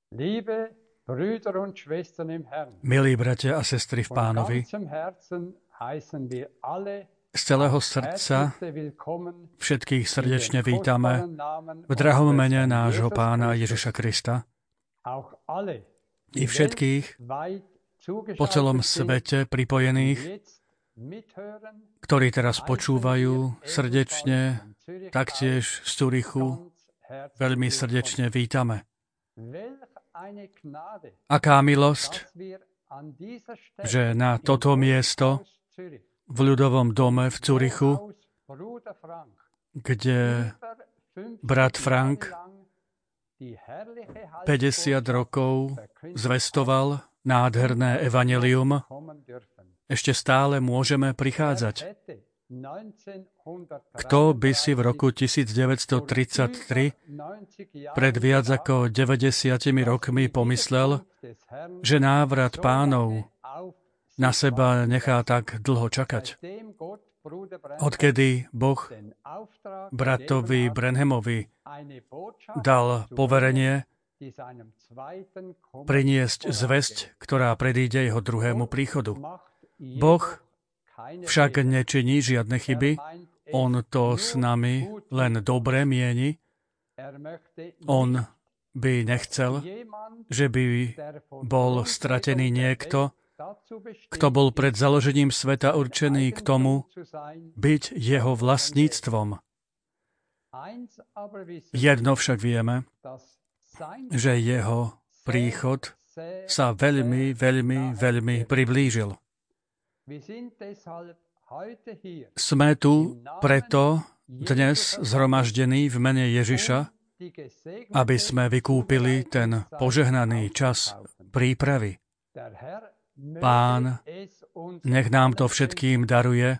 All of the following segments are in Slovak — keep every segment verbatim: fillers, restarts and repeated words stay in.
Milí bratia a sestry v Pánovi, z celého srdca všetkých srdečne vítame v drahom mene nášho Pána Ježiša Krista i všetkých po celom svete pripojených, ktorí teraz počúvajú srdečne, taktiež z Zürichu, veľmi srdečne vítame. Aká milosť, že na toto miesto v ľudovom dome v Zürichu, kde brat Frank päťdesiat rokov zvestoval nádherné evanjelium, ešte stále môžeme prichádzať. Kto by si v roku devätnásťtridsaťtri, pred viac ako deväťdesiatimi rokmi, pomyslel, že návrat Pánov na seba nechá tak dlho čakať? Odkedy Boh bratovi Branhamovi dal poverenie priniesť zvesť, ktorá predíde jeho druhému príchodu. Boh však nečiní žiadne chyby, on to s nami len dobre mieni. On by nechcel, že by bol stratený niekto, kto bol pred založením sveta určený k tomu byť jeho vlastníctvom. Jedno však vieme, že jeho príchod sa veľmi, veľmi, veľmi priblížil. Sme tu preto dnes zhromaždení v mene Ježiša, aby sme vykúpili ten požehnaný čas prípravy. Pán, nech nám to všetkým daruje,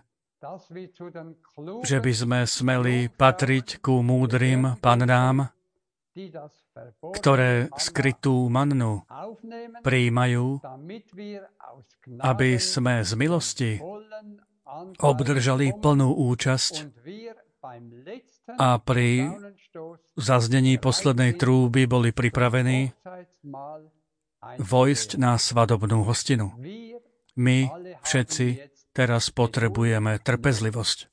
že by sme smeli patriť ku múdrym pannám, ktoré skrytú mannu prijímajú, aby sme z milosti obdržali plnú účasť a pri zaznení poslednej trúby boli pripravení vojsť na svadobnú hostinu. My všetci teraz potrebujeme trpezlivosť.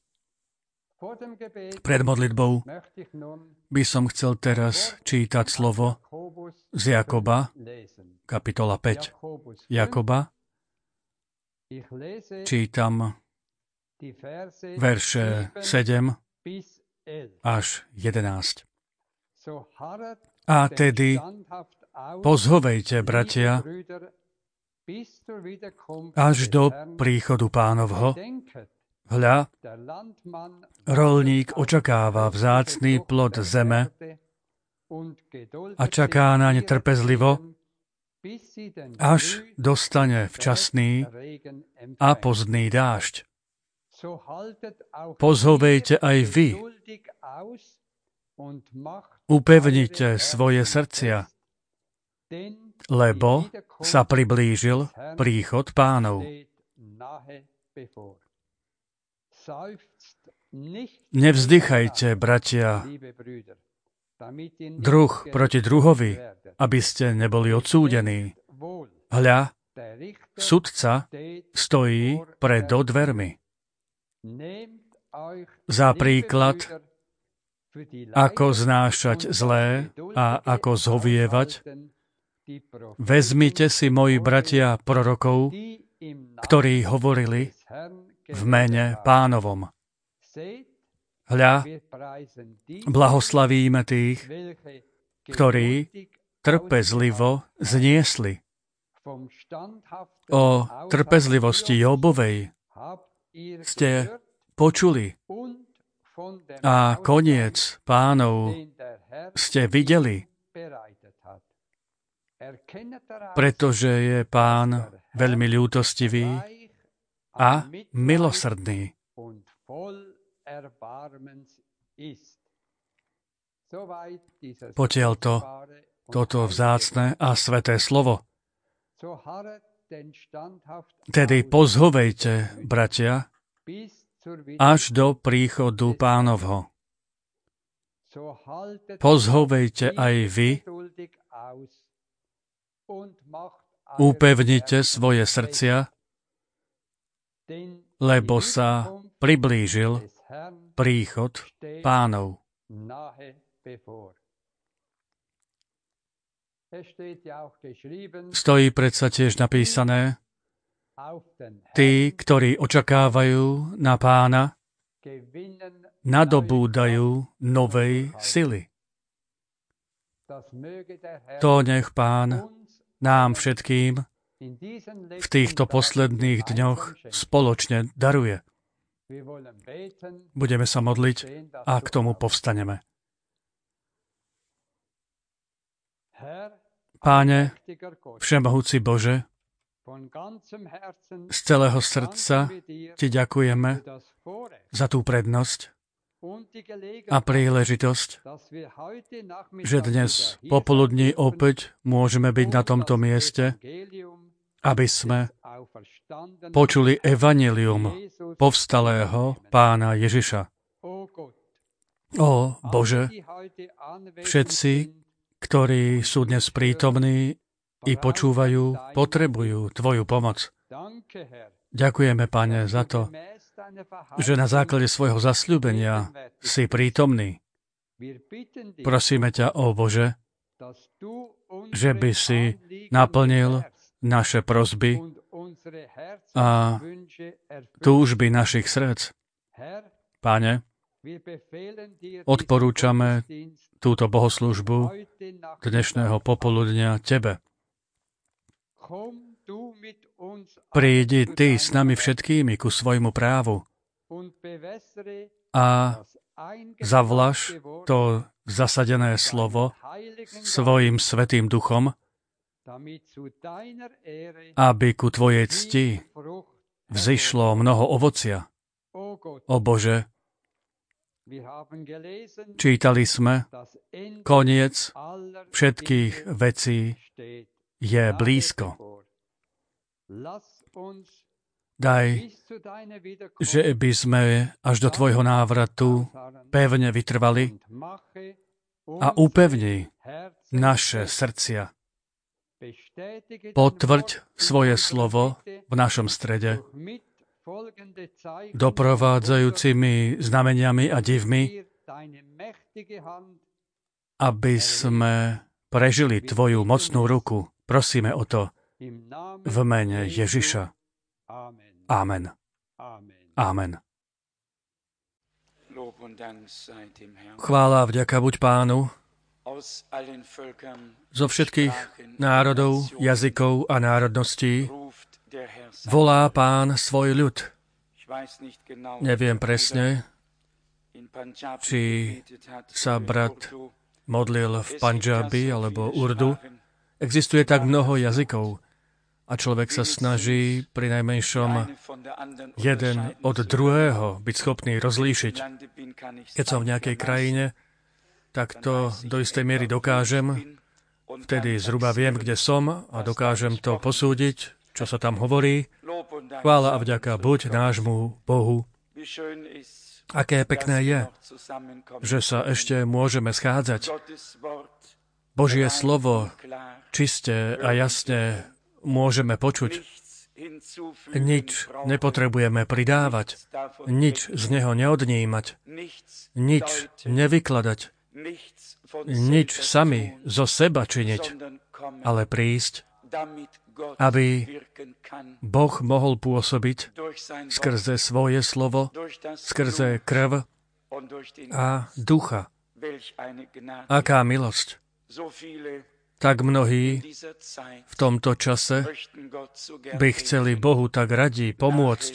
Pred modlitbou by som chcel teraz čítať slovo z Jakoba, kapitola päť. Jakoba, čítam verše sedem až jedenásť. A tedy pozhovejte, bratia, až do príchodu Pánovho. Hľa, roľník očakáva vzácny plod zeme a čaká naň trpezlivo, až dostane včasný a pozdný dážď. Pozhovejte aj vy, upevnite svoje srdcia, lebo sa priblížil príchod Pánov. Nevzdychajte, bratia, druh proti druhovi, aby ste neboli odsúdení. Hľa, sudca stojí pred dvermi. Za príklad, ako znášať zlé a ako zhovievať, vezmite si, moji bratia, prorokov, ktorí hovorili v mene Pánovom. Hľa, blahoslavíme tých, ktorí trpezlivo zniesli. O trpezlivosti Jobovej ste počuli a koniec Pánov ste videli, pretože je Pán veľmi ľútostivý a milosrdný. Potiaľto toto vzácne a sveté slovo. Tedy pozhovejte, bratia, až do príchodu Pánovho. Pozhovejte aj vy, Upevnite svoje srdcia, lebo sa priblížil príchod Pánov. Stojí predsa tiež napísané, tí, ktorí očakávajú na Pána, nadobúdajú novej sily. To nech Pán nám všetkým v týchto posledných dňoch spoločne daruje. Budeme sa modliť a k tomu povstaneme. Páne, všemohúci Bože, z celého srdca Ti ďakujeme za tú prednosť a príležitosť, že dnes popoludní opäť môžeme byť na tomto mieste, aby sme počuli evanjelium povstalého Pána Ježiša. Ó Bože, všetci, ktorí sú dnes prítomní i počúvajú, potrebujú Tvoju pomoc. Ďakujeme, Pane, za to, že na základe svojho zasľúbenia si prítomný. Prosíme ťa, ó Bože, že by si naplnil naše prosby a túžby našich srdc. Páne, odporúčame túto bohoslúžbu dnešného popoludnia Tebe. Prídi Ty s nami všetkými ku svojmu právu a zavlaž to zasadené slovo svojim svätým duchom, aby ku Tvojej cti vzišlo mnoho ovocia. O Bože, čítali sme, koniec všetkých vecí je blízko. Daj, že by sme až do Tvojho návratu pevne vytrvali a upevni naše srdcia. Potvrď svoje slovo v našom strede doprovádzajúcimi znameniami a divmi, aby sme prežili Tvoju mocnú ruku. Prosíme o to v mene Ježiša. Amen. Amen. Chvála a vďaka buď Pánu zo všetkých národov, jazykov a národností volá Pán svoj ľud. Neviem presne, či sa brat modlil v Pandžabi alebo Urdu. Existuje tak mnoho jazykov a človek sa snaží pri najmenšom jeden od druhého byť schopný rozlíšiť. Keď som v nejakej krajine, tak to do istej miery dokážem. Vtedy zhruba viem, kde som a dokážem to posúdiť, čo sa tam hovorí. Chvála a vďaka buď nášmu Bohu. Aké pekné je, že sa ešte môžeme schádzať. Božie slovo čiste a jasne môžeme počuť. Nič nepotrebujeme pridávať, nič z neho neodnímať, nič nevykladať, nič sami zo seba činiť, ale prísť, aby Boh mohol pôsobiť skrze svoje slovo, skrze krv a ducha. Aká milosť! Tak mnohí v tomto čase by chceli Bohu tak radi pomôcť,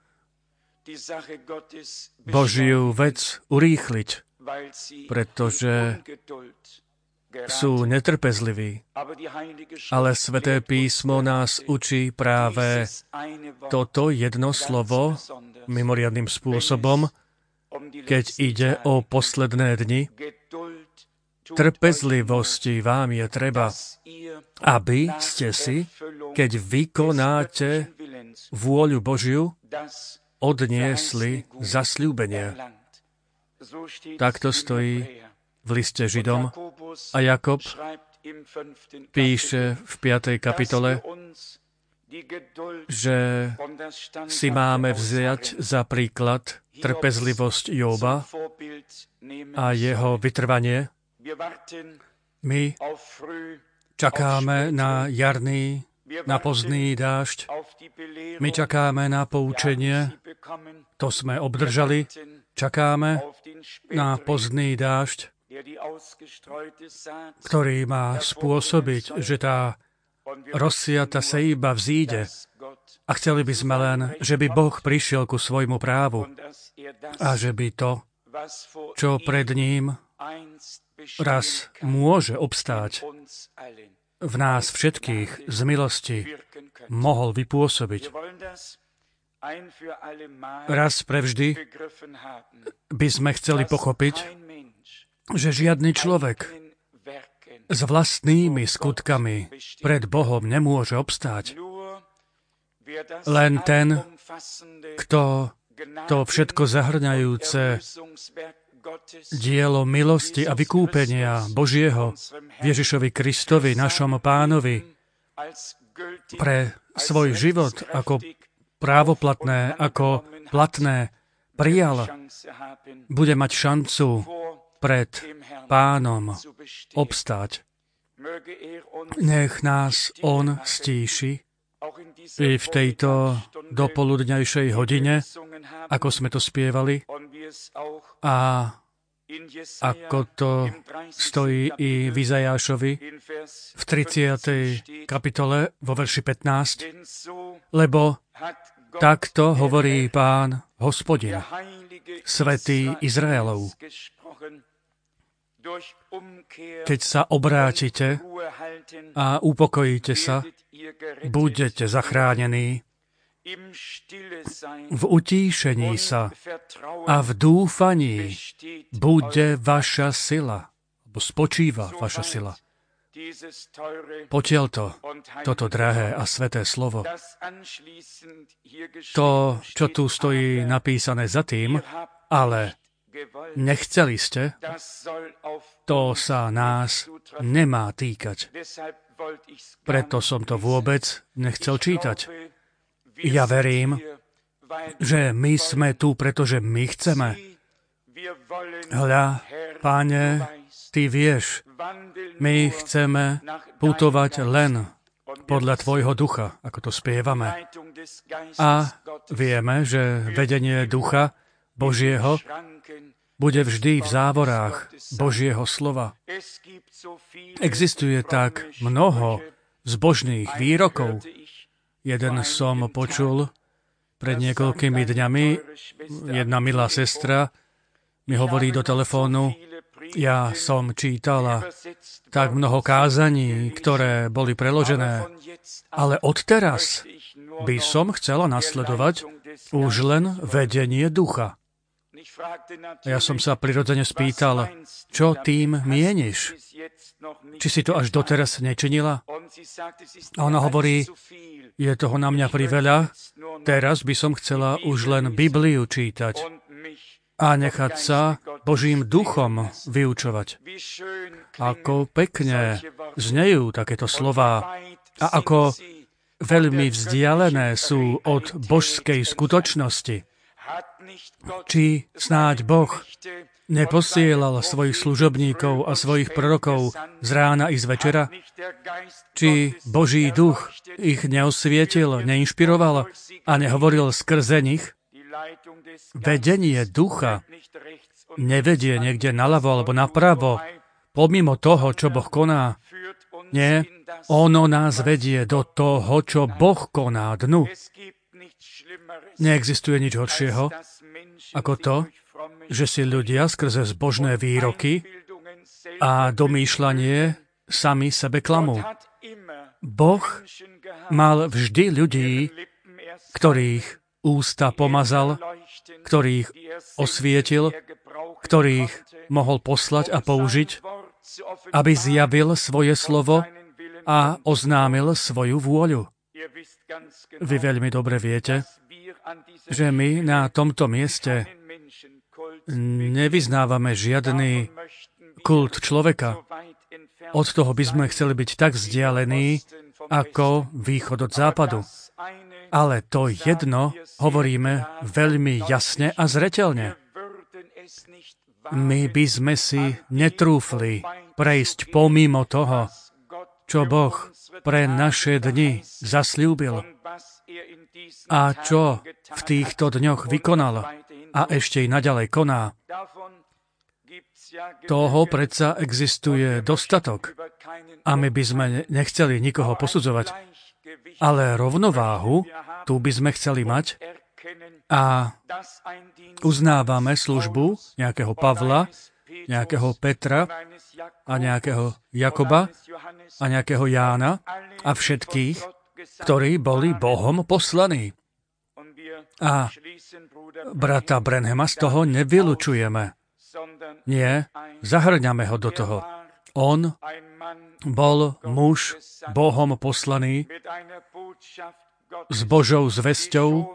Božiu vec urýchliť, pretože sú netrpezliví. Ale Sväté písmo nás učí práve toto jedno slovo mimoriadnym spôsobom, keď ide o posledné dni. Trpezlivosti vám je treba, aby ste si, keď vykonáte vôľu Božiu, odniesli zasľúbenie. Takto stojí v liste Židom a Jakob píše v piatej kapitole, že si máme vziať za príklad trpezlivosť Jóba a jeho vytrvanie. My čakáme na jarný, na pozdný dážď. My čakáme na poučenie, to sme obdržali. Čakáme na pozdný dážď, ktorý má spôsobiť, že tá rozsiata sejba vzíde. A chceli by sme len, že by Boh prišiel ku svojmu právu a že by to, čo pred ním raz môže obstáť, v nás všetkých z milosti mohol vypôsobiť. Raz prevždy by sme chceli pochopiť, že žiadny človek s vlastnými skutkami pred Bohom nemôže obstáť. Len ten, kto to všetko zahrňajúce dielo milosti a vykúpenia Božieho Ježišovi Kristovi, našom Pánovi, pre svoj život ako právoplatné, ako platné prijal, bude mať šancu pred Pánom obstáť. Nech nás On stíši i v tejto dopoludňajšej hodine, ako sme to spievali, a ako to stojí i v Izajášovi v tridsiatej kapitole vo verši pätnásť, lebo takto hovorí Pán Hospodin, Svätý Izraelov. Keď sa obrátite a upokojíte sa, budete zachránení. V utíšení sa a v dúfaní bude vaša sila, alebo spočíva vaša sila. Potiaľto, toto drahé a sveté slovo, to, čo tu stojí napísané za tým, ale nechceli ste, to sa nás nemá týkať. Preto som to vôbec nechcel čítať. Ja verím, že my sme tu, pretože my chceme. Hľa, Páne, Ty vieš, my chceme putovať len podľa Tvojho ducha, ako to spievame. A vieme, že vedenie ducha Božieho bude vždy v závorách Božieho slova. Existuje tak mnoho zbožných výrokov. Jeden som počul pred niekoľkými dňami, jedna milá sestra mi hovorí do telefónu, ja som čítala tak mnoho kázaní, ktoré boli preložené, ale odteraz by som chcela nasledovať už len vedenie ducha. Ja som sa prirodzene spýtal, čo tým mieniš? Či si to až doteraz nečinila? A ona hovorí, je toho na mňa priveľa, teraz by som chcela už len Bibliu čítať a nechať sa Božím duchom vyučovať. Ako pekne znejú takéto slová a ako veľmi vzdialené sú od božskej skutočnosti. Či snáď Boh neposielal svojich služobníkov a svojich prorokov z rána i z večera? Či Boží duch ich neosvietil, neinšpiroval a nehovoril skrze nich? Vedenie ducha nevedie niekde naľavo alebo napravo, pomimo toho, čo Boh koná. Nie, ono nás vedie do toho, čo Boh koná dnu. Neexistuje nič horšieho ako to, že si ľudia skrze zbožné výroky a domýšľanie sami sebe klamú. Boh mal vždy ľudí, ktorých ústa pomazal, ktorých osvietil, ktorých mohol poslať a použiť, aby zjavil svoje slovo a oznámil svoju vôľu. Vy veľmi dobre viete, že my na tomto mieste nevyznávame žiadny kult človeka. Od toho by sme chceli byť tak vzdialení, ako východ od západu. Ale to jedno hovoríme veľmi jasne a zreteľne. My by sme si netrúfli prejsť pomimo toho, čo Boh pre naše dni zasľúbil a čo v týchto dňoch vykonal a ešte i naďalej koná. Toho predsa existuje dostatok a my by sme nechceli nikoho posudzovať, ale rovnováhu tu by sme chceli mať a uznávame službu nejakého Pavla, nejakého Petra a nejakého Jakoba a nejakého Jána a všetkých, ktorí boli Bohom poslaní. A brata Branhama z toho nevylučujeme. Nie, zahrňame ho do toho. On bol muž Bohom poslaný s Božou zvesťou,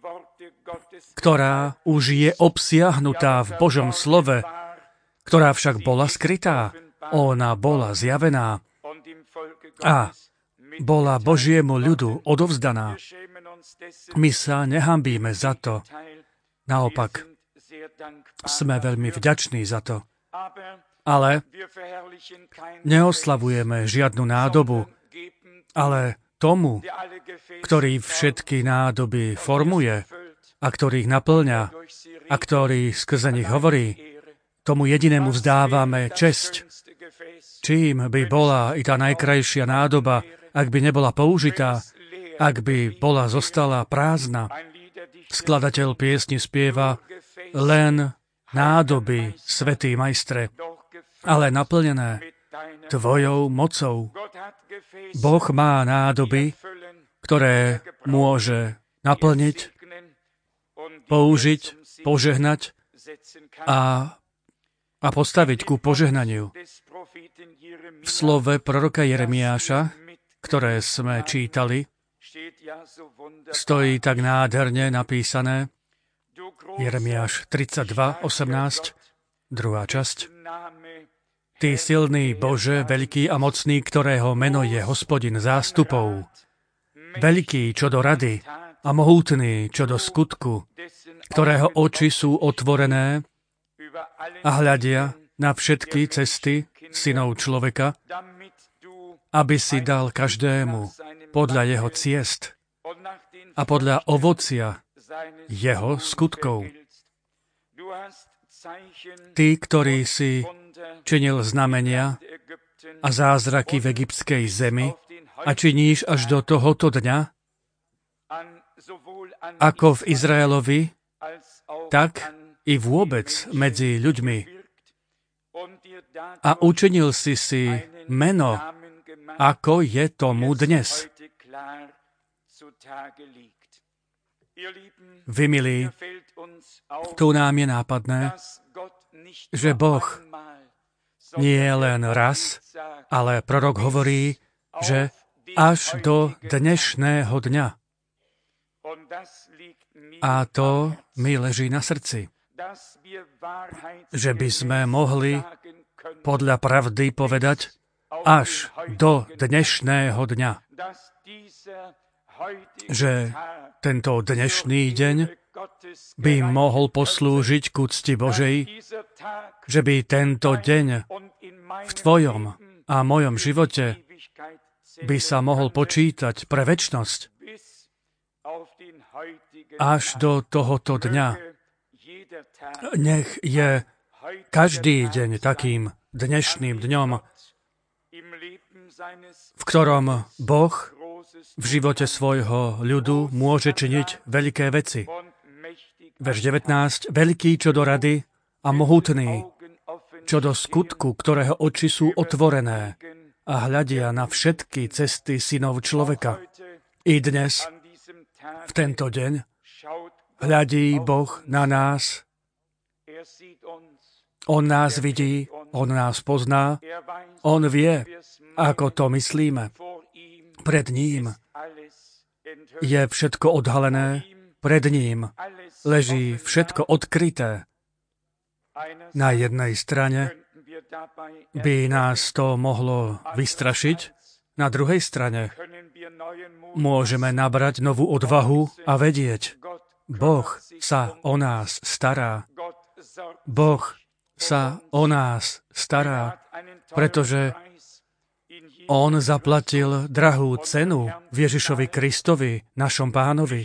ktorá už je obsiahnutá v Božom slove, ktorá však bola skrytá. Ona bola zjavená a bola Božiemu ľudu odovzdaná. My sa nehambíme za to. Naopak, sme veľmi vďační za to. Ale neoslavujeme žiadnu nádobu, ale tomu, ktorý všetky nádoby formuje a ktorý ich naplňa a ktorý skrze nich hovorí, tomu jedinému vzdávame česť. Čím by bola i tá najkrajšia nádoba, ak by nebola použitá, ak by bola zostala prázdna. Skladateľ piesni spieva len nádoby, svätý majstre, ale naplnené tvojou mocou. Boh má nádoby, ktoré môže naplniť, použiť, požehnať a, a postaviť ku požehnaniu. V slove proroka Jeremiáša, ktoré sme čítali, stojí tak nádherne napísané, Jeremiáš tridsaťdva osemnásť, druhá časť. Ty silný Bože, veľký a mocný, ktorého meno je Hospodin zástupov. Veľký čo do rady a mohutný čo do skutku, ktorého oči sú otvorené a hľadia na všetky cesty synov človeka, aby si dal každému podľa jeho ciest a podľa ovocia jeho skutkov. Ty, ktorý si činil znamenia a zázraky v egyptskej zemi a činíš až do tohoto dňa, ako v Izraelovi, tak i vôbec medzi ľuďmi. A učinil si si meno, ako je tomu dnes. Vy, milí, tu nám je nápadné, že Boh nie je len raz, ale prorok hovorí, že až do dnešného dňa. A to mi leží na srdci, že by sme mohli podľa pravdy povedať až do dnešného dňa, že tento dnešný deň by mohol poslúžiť k úcti Božej, že by tento deň v tvojom a mojom živote by sa mohol počítať pre večnosť. Až do tohoto dňa. Nech je každý deň takým dnešným dňom, v ktorom Boh v živote svojho ľudu môže činiť veľké veci. Verš devätnásť. Veľký čo do rady a mohutný čo do skutku, ktorého oči sú otvorené a hľadia na všetky cesty synov človeka. I dnes, v tento deň, hľadí Boh na nás. On nás vidí, on nás pozná, on vie, ako to myslíme. Pred ním je všetko odhalené, pred ním leží všetko odkryté. Na jednej strane by nás to mohlo vystrašiť. Na druhej strane môžeme nabrať novú odvahu a vedieť, Boh sa o nás stará. Boh sa o nás stará, pretože On zaplatil drahú cenu v Ježišovi Kristovi, našom Pánovi.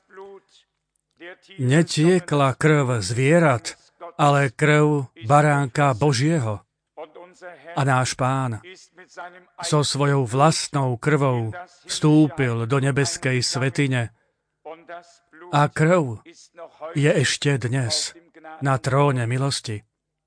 Netiekla krv zvierat, ale krv baránka Božieho. A náš Pán so svojou vlastnou krvou vstúpil do nebeskej svätyne. A krv je ešte dnes na tróne milosti.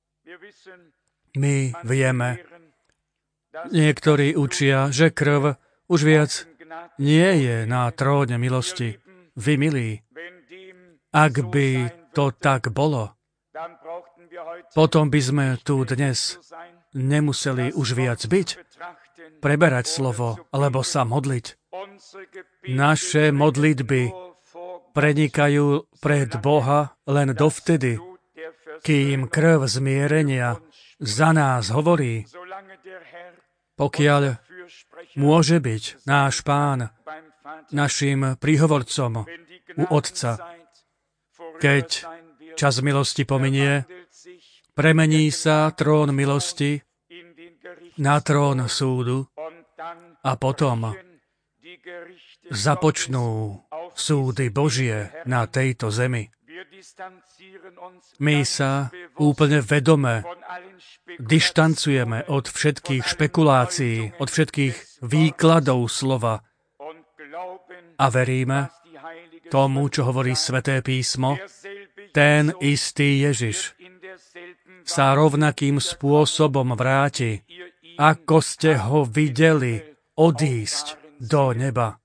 My vieme, niektorí učia, že krv už viac nie je na tróne milosti. Vy, milí, ak by to tak bolo, potom by sme tu dnes nemuseli už viac byť, preberať slovo, alebo sa modliť. Naše modlitby prenikajú pred Boha len dovtedy, kým krv zmierenia za nás hovorí. Pokiaľ môže byť náš Pán našim príhovorcom u Otca, keď čas milosti pominie, premení sa trón milosti na trón súdu a potom započnú súdy Božie na tejto zemi. My sa úplne vedome dištancujeme od všetkých špekulácií, od všetkých výkladov slova a veríme tomu, čo hovorí Sväté písmo, ten istý Ježiš sa rovnakým spôsobom vráti, ako ste ho videli odísť do neba.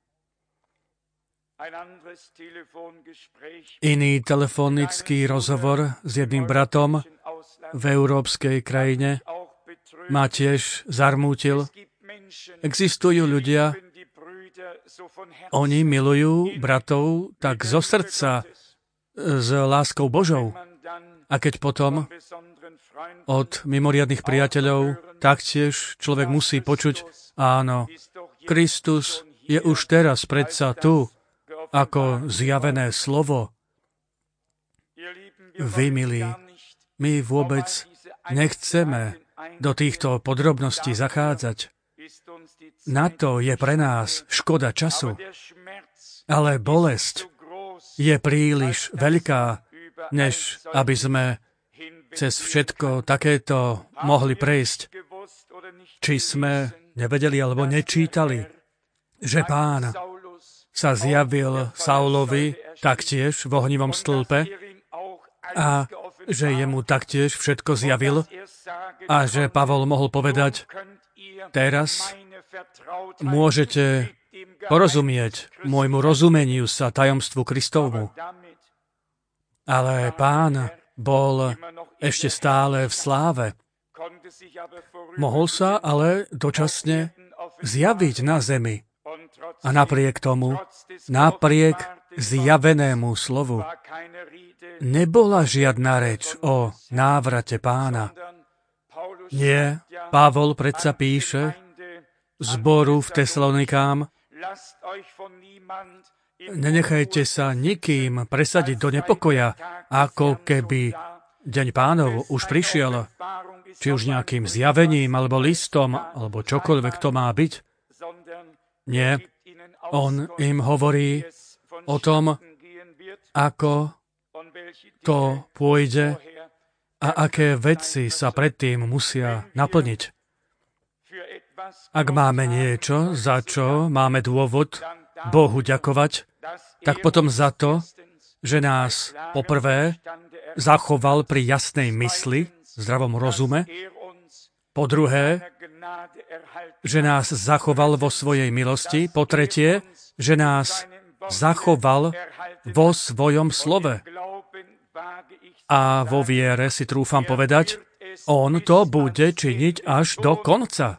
Iný telefonický rozhovor s jedným bratom v európskej krajine ma tiež zarmútil. Existujú ľudia, oni milujú bratov tak zo srdca, s láskou Božou. A keď potom od mimoriadnych priateľov taktiež človek musí počuť, áno, Kristus je už teraz predsa tu, ako zjavené slovo. Vy, milí, my vôbec nechceme do týchto podrobností zachádzať. Na to je pre nás škoda času. Ale bolesť je príliš veľká, než aby sme cez všetko takéto mohli prejsť. Či sme nevedeli alebo nečítali, že Pán sa zjavil Saulovi taktiež v ohnivom stĺpe a že jemu taktiež všetko zjavil a že Pavol mohol povedať, teraz môžete porozumieť môjmu rozumeniu sa tajomstvu Kristovmu. Ale Pán bol ešte stále v sláve. Mohol sa ale dočasne zjaviť na zemi. A napriek tomu, napriek zjavenému slovu, nebola žiadna reč o návrate Pána. Nie, Pavol predsa píše zboru v Tesalonikám, nenechajte sa nikým presadiť do nepokoja, ako keby deň Pánov už prišiel, či už nejakým zjavením, alebo listom, alebo čokoľvek to má byť. Nie, on im hovorí o tom, ako to pôjde a aké veci sa predtým musia naplniť. Ak máme niečo, za čo máme dôvod Bohu ďakovať, tak potom za to, že nás poprvé zachoval pri jasnej mysli, zdravom rozume, po druhé, že nás zachoval vo svojej milosti, po tretie, že nás zachoval vo svojom slove. A vo viere si trúfam povedať, on to bude činiť až do konca.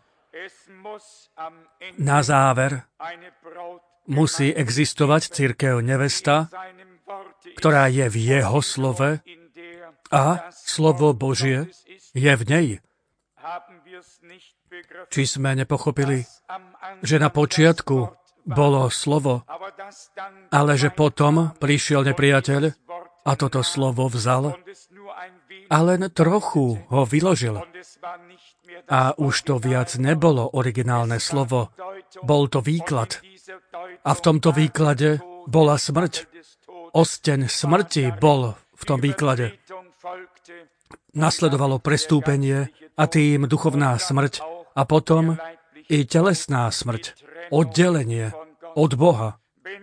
Na záver musí existovať cirkev nevesta, ktorá je v jeho slove a slovo Božie je v nej. Či sme nepochopili, že na počiatku bolo slovo, ale že potom prišiel nepriateľ a toto slovo vzal a len trochu ho vyložil. A už to viac nebolo originálne slovo, bol to výklad. A v tomto výklade bola smrť. Osteň smrti bol v tom výklade. Nasledovalo prestúpenie a tým duchovná smrť a potom i telesná smrť, oddelenie od Boha.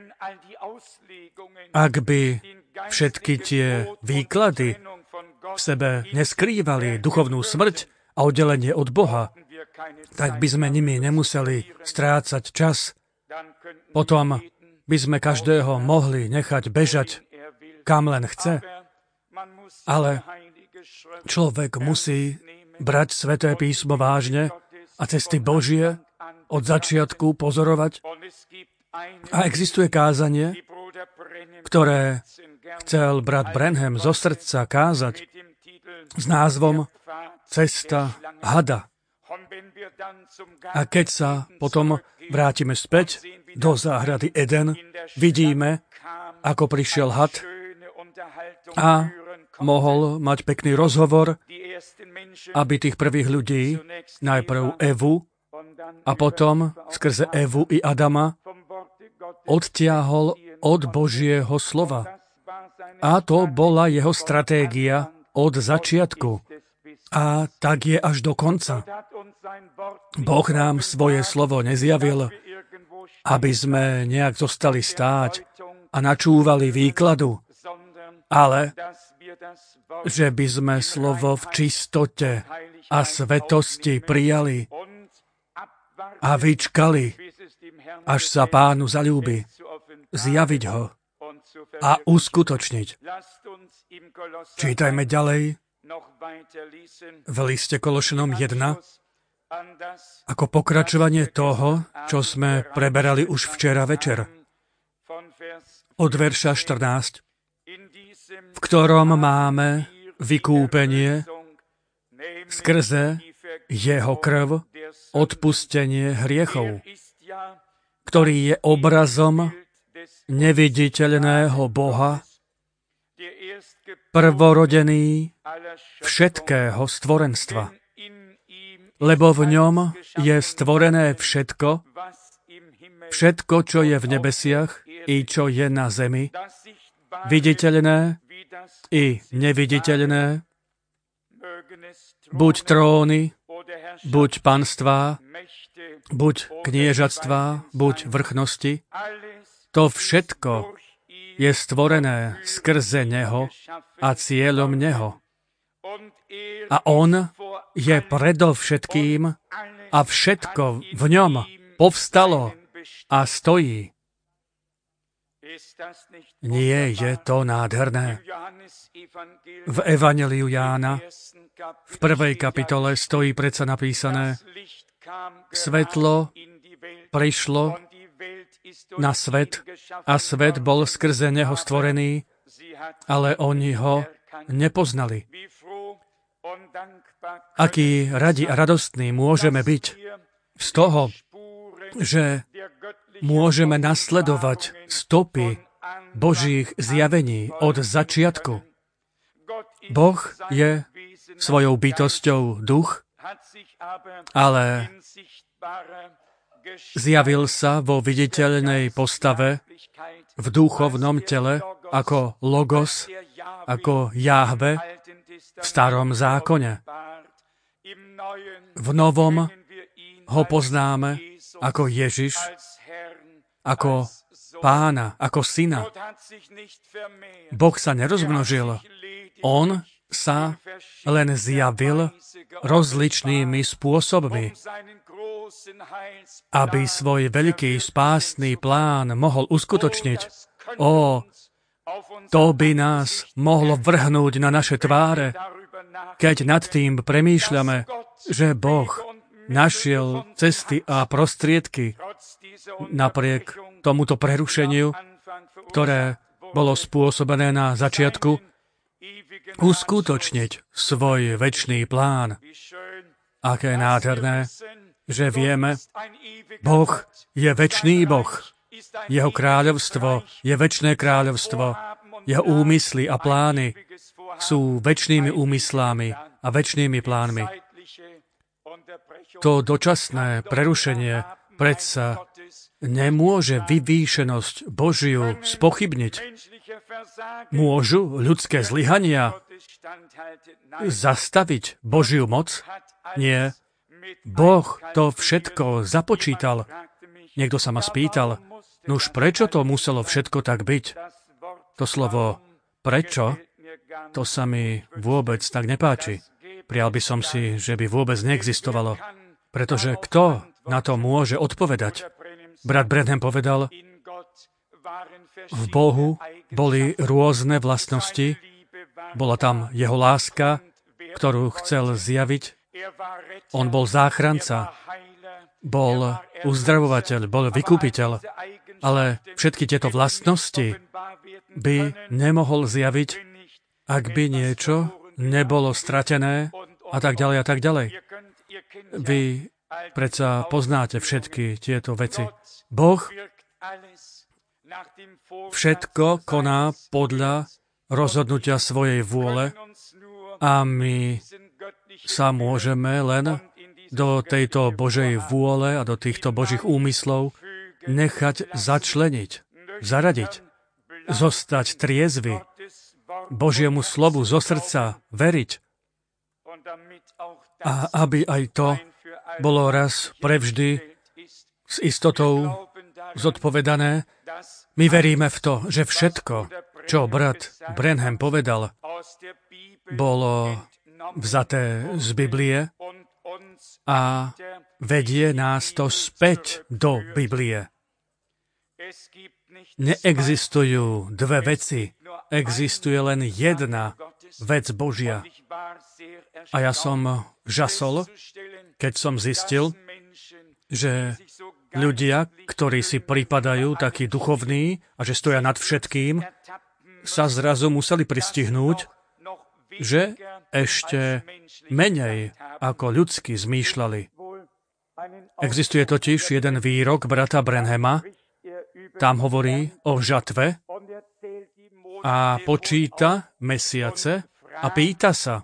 Ak by všetky tie výklady v sebe neskrývali duchovnú smrť a oddelenie od Boha, tak by sme nimi nemuseli strácať čas. Potom by sme každého mohli nechať bežať, kam len chce. Ale človek musí brať Sväté písmo vážne a cesty Božie od začiatku pozorovať. A existuje kázanie, ktoré chcel brat Branham zo srdca kázať s názvom Cesta hada. A keď sa potom vrátime späť do záhrady Eden, vidíme, ako prišiel had a mohol mať pekný rozhovor, aby tých prvých ľudí, najprv Evu a potom skrze Evu i Adama, odtiahol od Božieho slova. A to bola jeho stratégia od začiatku. A tak je až do konca. Boh nám svoje slovo nezjavil, aby sme nejak zostali stáť a načúvali výkladu, ale že by sme slovo v čistote a svetosti prijali a vyčkali, až sa Pánu zaľúbi, zjaviť ho a uskutočniť. Čítajme ďalej v liste Kološanom jeden, ako pokračovanie toho, čo sme preberali už včera večer. Od verša štrnásť, v ktorom máme vykúpenie skrze jeho krv, odpustenie hriechov, ktorý je obrazom neviditeľného Boha, prvorodený všetkého stvorenstva. Lebo v ňom je stvorené všetko, všetko, čo je v nebesiach i čo je na zemi, viditeľné i neviditeľné, buď tróny, buď panstvá, buď kniežatstvá, buď vrchnosti. To všetko je stvorené skrze Neho a cieľom Neho. A On je predovšetkým a všetko v ňom povstalo a stojí. Nie je to nádherné? V Evanjeliu Jána v prvej kapitole stojí predsa napísané: Svetlo prišlo na svet a svet bol skrze neho stvorený, ale oni ho nepoznali. Aký radi a radostní môžeme byť z toho, že môžeme nasledovať stopy Božích zjavení od začiatku. Boh je svojou bytosťou duch, ale zjavil sa vo viditeľnej postave v duchovnom tele ako Logos, ako Jahve v starom zákone. V novom ho poznáme ako Ježiš, ako Pána, ako Syna. Boh sa nerozmnožil. On sa len zjavil rozličnými spôsobmi, aby svoj veľký spásny plán mohol uskutočniť. Ó, to by nás mohlo vrhnúť na naše tváre, keď nad tým premýšľame, že Boh našiel cesty a prostriedky napriek tomuto prerušeniu, ktoré bolo spôsobené na začiatku, uskutočniť svoj večný plán. Aké nádherné, že vieme, Boh je večný Boh. Jeho kráľovstvo je večné kráľovstvo. Jeho úmysly a plány sú večnými úmyslami a večnými plánmi. To dočasné prerušenie predsa nemôže vyvýšenosť Božiu spochybniť. Môžu ľudské zlyhania zastaviť Božiu moc? Nie. Boh to všetko započítal. Niekto sa ma spýtal, nuž prečo to muselo všetko tak byť? To slovo prečo, to sa mi vôbec tak nepáči. Prial by som si, že by vôbec neexistovalo. Pretože kto na to môže odpovedať? Brat Branham povedal, v Bohu boli rôzne vlastnosti, bola tam jeho láska, ktorú chcel zjaviť. On bol záchranca, bol uzdravovateľ, bol vykupiteľ, ale všetky tieto vlastnosti by nemohol zjaviť, ak by niečo nebolo stratené a tak ďalej a tak ďalej. Vy predsa poznáte všetky tieto veci. Boh všetko koná podľa rozhodnutia svojej vôle a my sa môžeme len do tejto Božej vôle a do týchto Božích úmyslov nechať začleniť, zaradiť, zostať triezvy, Božiemu slovu zo srdca veriť a aby aj to bolo raz prevždy s istotou zodpovedané. My veríme v to, že všetko, čo brat Branham povedal, bolo vzaté z Biblie a vedie nás to späť do Biblie. Neexistujú dve veci, existuje len jedna vec Božia. A ja som žasol, keď som zistil, že ľudia, ktorí si pripadajú takí duchovní a že stoja nad všetkým, sa zrazu museli pristihnúť, že ešte menej ako ľudsky zmýšľali. Existuje totiž jeden výrok brata Branhama, tam hovorí o žatve a počíta mesiace a pýta sa,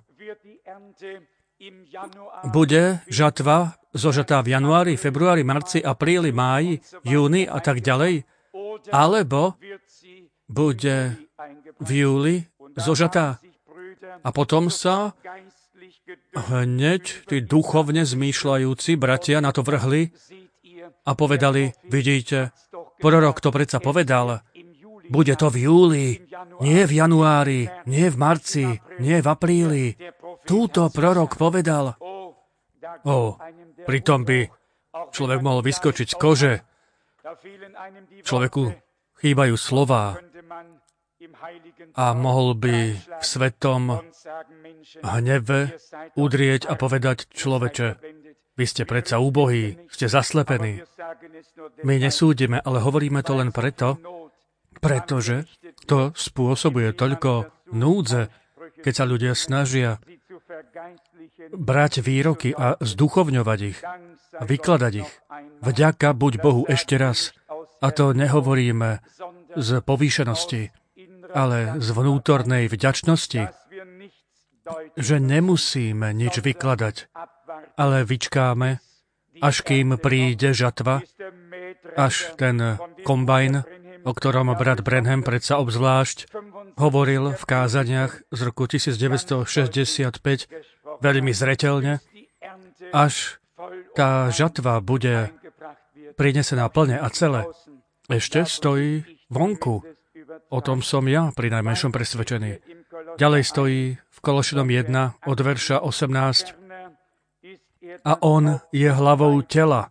bude žatva zožatá v januári, februári, marci, apríli, máji, júni a tak ďalej, alebo bude v júli zožatá. A potom sa hneď tí duchovne zmýšľajúci bratia na to vrhli a povedali, vidíte, prorok to predsa povedal, bude to v júli, nie v januári, nie v marci, nie v apríli. Túto prorok povedal. Ó, pritom by človek mohol vyskočiť z kože. Človeku chýbajú slová a mohol by v svetom hneve udrieť a povedať, človeče, vy ste predsa úbohí, ste zaslepení. My nesúdime, ale hovoríme to len preto, pretože to spôsobuje toľko núdze, keď sa ľudia snažia brať výroky a zduchovňovať ich a vykladať ich. Vďaka buď Bohu ešte raz. A to nehovoríme z povýšenosti, ale z vnútornej vďačnosti, že nemusíme nič vykladať, ale vyčkáme, až kým príde žatva, až ten kombajn, o ktorom brat Branham predsa obzvlášť hovoril v kázaniach z roku devätnásťstošesťdesiatpäť veľmi zreteľne, až tá žatva bude prinesená plne a celé. Ešte stojí vonku. O tom som ja pri najmenšom presvedčený. Ďalej stojí v Kološanom jeden od verša osemnásť. A on je hlavou tela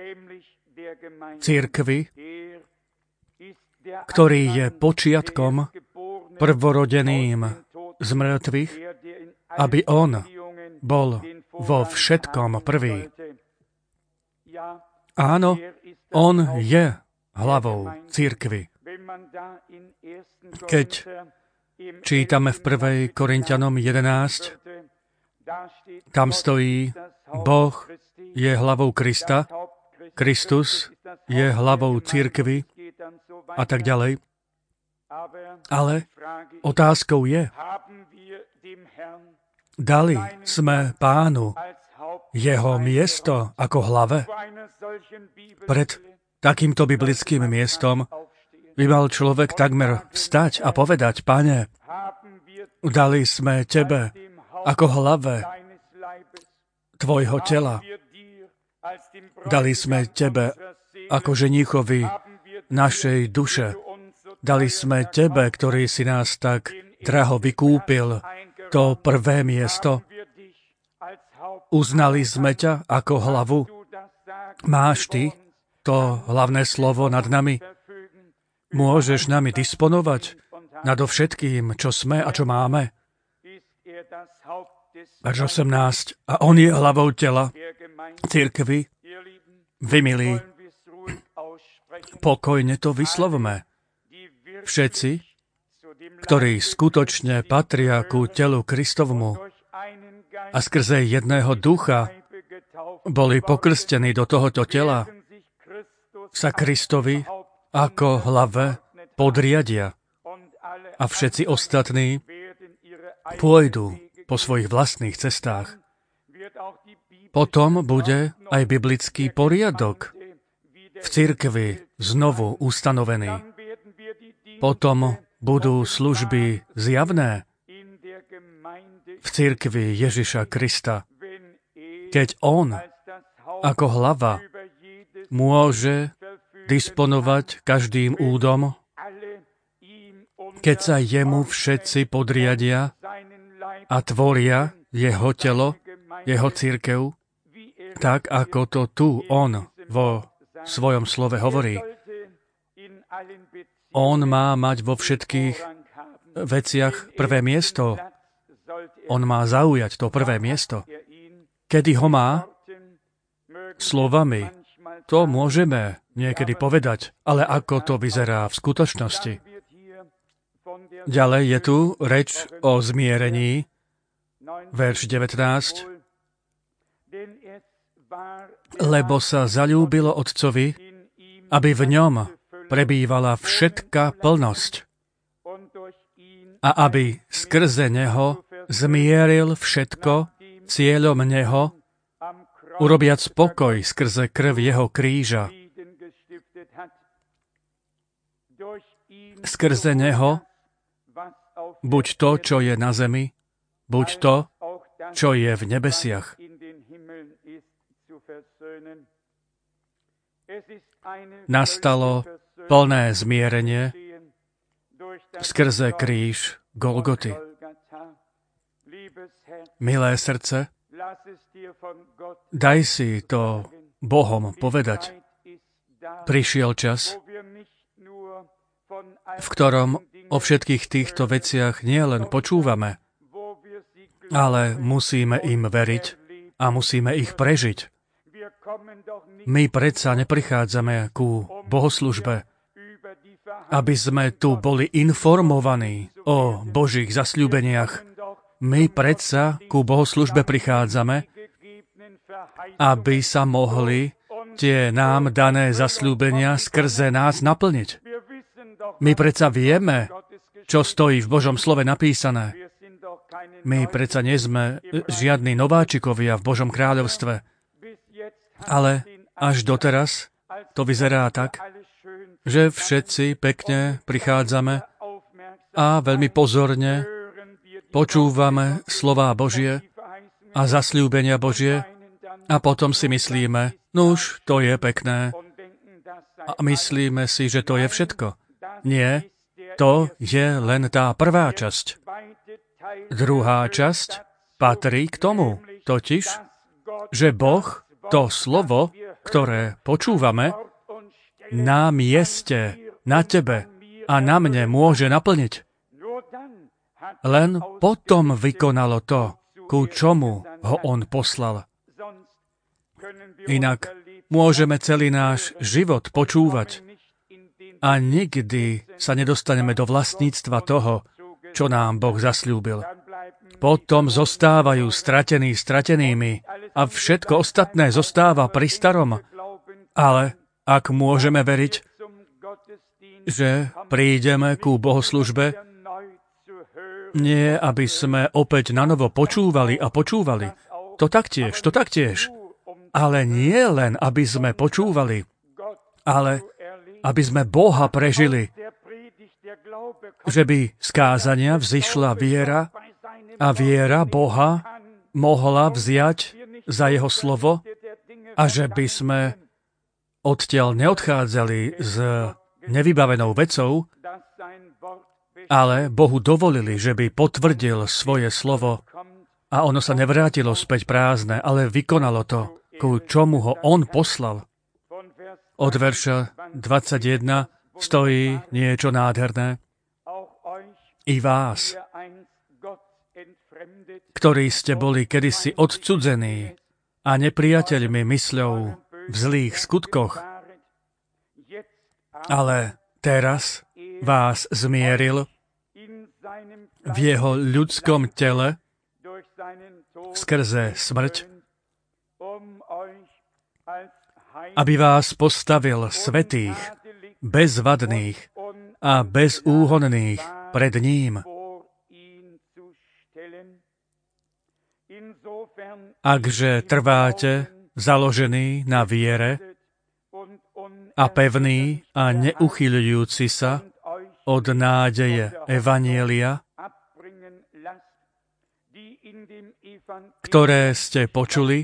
cirkvi, ktorý je počiatkom prvorodeným z mŕtvych, aby on bol vo všetkom prvý. Áno, on je hlavou cirkvi. Keď čítame v prvej Korinťanom jedenásť, tam stojí, Boh je hlavou Krista, Kristus je hlavou cirkvi a tak ďalej. Ale otázkou je, dali sme Pánu jeho miesto ako hlave? Pred takýmto biblickým miestom by mal človek takmer vstať a povedať, Pane, dali sme Tebe ako hlave Tvojho tela. Dali sme Tebe ako ženíchovi našej duše. Dali sme Tebe, ktorý si nás tak draho vykúpil, to prvé miesto. Uznali sme ťa ako hlavu. Máš Ty to hlavné slovo nad nami? Môžeš nami disponovať nadovšetkým, čo sme a čo máme? Verš osemnásť. A on je hlavou tela, cirkvi. Vy, milí, pokojne to vyslovme. Všetci, ktorí skutočne patria ku telu Kristovmu a skrze jedného ducha boli pokrstení do tohoto tela, sa Kristovi ako hlave podriadia. A všetci ostatní pôjdu po svojich vlastných cestách. Potom bude aj biblický poriadok v cirkvi znovu ustanovený. Potom budú služby zjavné v cirkvi Ježiša Krista, keď on ako hlava môže disponovať každým údom, keď sa jemu všetci podriadia a tvoria jeho telo, jeho cirkev, tak ako to tu on vo svojom slove hovorí. On má mať vo všetkých veciach prvé miesto. On má zaujať to prvé miesto. Kedy ho má? Slovami. To môžeme niekedy povedať, ale ako to vyzerá v skutočnosti? Ďalej je tu reč o zmierení, verš devätnásť. Lebo sa zaľúbilo Otcovi, aby v ňom prebývala všetká plnosť a aby skrze neho zmieril všetko cieľom neho, urobiac pokoj skrze krv jeho kríža. Skrze neho buď to, čo je na zemi, buď to, čo je v nebesiach. Nastalo plné zmierenie skrze kríž Golgoty. Milé srdce, daj si to Bohom povedať. Prišiel čas, v ktorom o všetkých týchto veciach nielen počúvame, ale musíme im veriť a musíme ich prežiť. My predsa neprichádzame ku bohoslužbe, aby sme tu boli informovaní o Božích zasľúbeniach. My predsa ku bohoslužbe prichádzame, aby sa mohli tie nám dané zasľúbenia skrze nás naplniť. My predsa vieme, čo stojí v Božom slove napísané. My predsa nie sme žiadni nováčikovia v Božom kráľovstve. Ale až doteraz to vyzerá tak, že všetci pekne prichádzame a veľmi pozorne počúvame slová Božie a zasľúbenia Božie a potom si myslíme, nuž, to je pekné. A myslíme si, že to je všetko. Nie, to je len tá prvá časť. Druhá časť patrí k tomu, totiž, že Boh to slovo, ktoré počúvame, na mieste, na tebe a na mne môže naplniť. Len potom vykonalo to, ku čomu ho on poslal. Inak môžeme celý náš život počúvať a nikdy sa nedostaneme do vlastníctva toho, čo nám Boh zasľúbil. Potom zostávajú stratení stratenými a všetko ostatné zostáva pri starom. Ale ak môžeme veriť, že prídeme ku bohoslužbe, nie aby sme opäť nanovo počúvali a počúvali. To taktiež, to taktiež. Ale nie len, aby sme počúvali, ale aby sme Boha prežili. Že by z kázania vzišla viera a viera Boha mohla vziať za jeho slovo a že by sme odtiaľ neodchádzali s nevybavenou vecou, ale Bohu dovolili, že by potvrdil svoje slovo a ono sa nevrátilo späť prázdne, ale vykonalo to, ku čomu ho on poslal. Od verša dvadsaťjeden stojí niečo nádherné. I vás, ktorí ste boli kedysi odcudzení a nepriateľmi mysľou v zlých skutkoch, ale teraz vás zmieril v jeho ľudskom tele skrze smrť, aby vás postavil svätých, bezvadných a bezúhonných pred ním. Akže trváte založený na viere a pevný a neuchyľujúci sa od nádeje evanjelia, ktoré ste počuli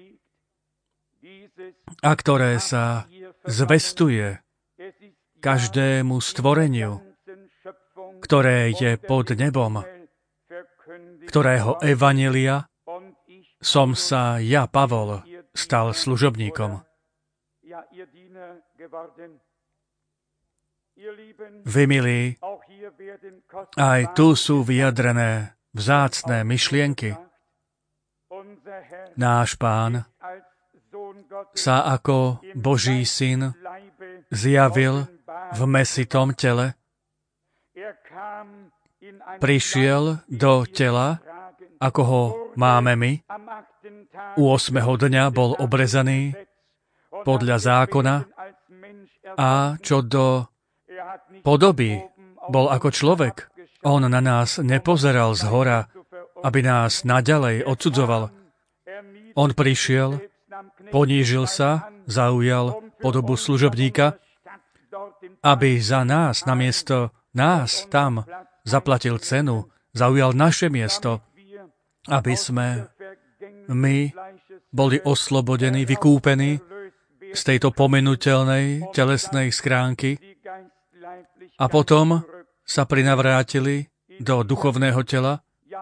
a ktoré sa zvestuje každému stvoreniu, ktoré je pod nebom, ktorého evanjelia som sa ja, Pavol, stal služobníkom. Vy, milí, aj tu sú vyjadrené vzácne myšlienky. Náš Pán sa ako Boží syn zjavil v mäsitom tele, prišiel do tela, ako ho máme my. U ôsmeho dňa bol obrezaný podľa zákona a čo do podoby bol ako človek. On na nás nepozeral zhora, aby nás naďalej odsudzoval. On prišiel, ponížil sa, zaujal podobu služobníka, aby za nás, namiesto nás tam, zaplatil cenu, zaujal naše miesto, aby sme my boli oslobodení, vykúpení z tejto pominuteľnej telesnej schránky a potom sa prinavrátili do duchovného tela,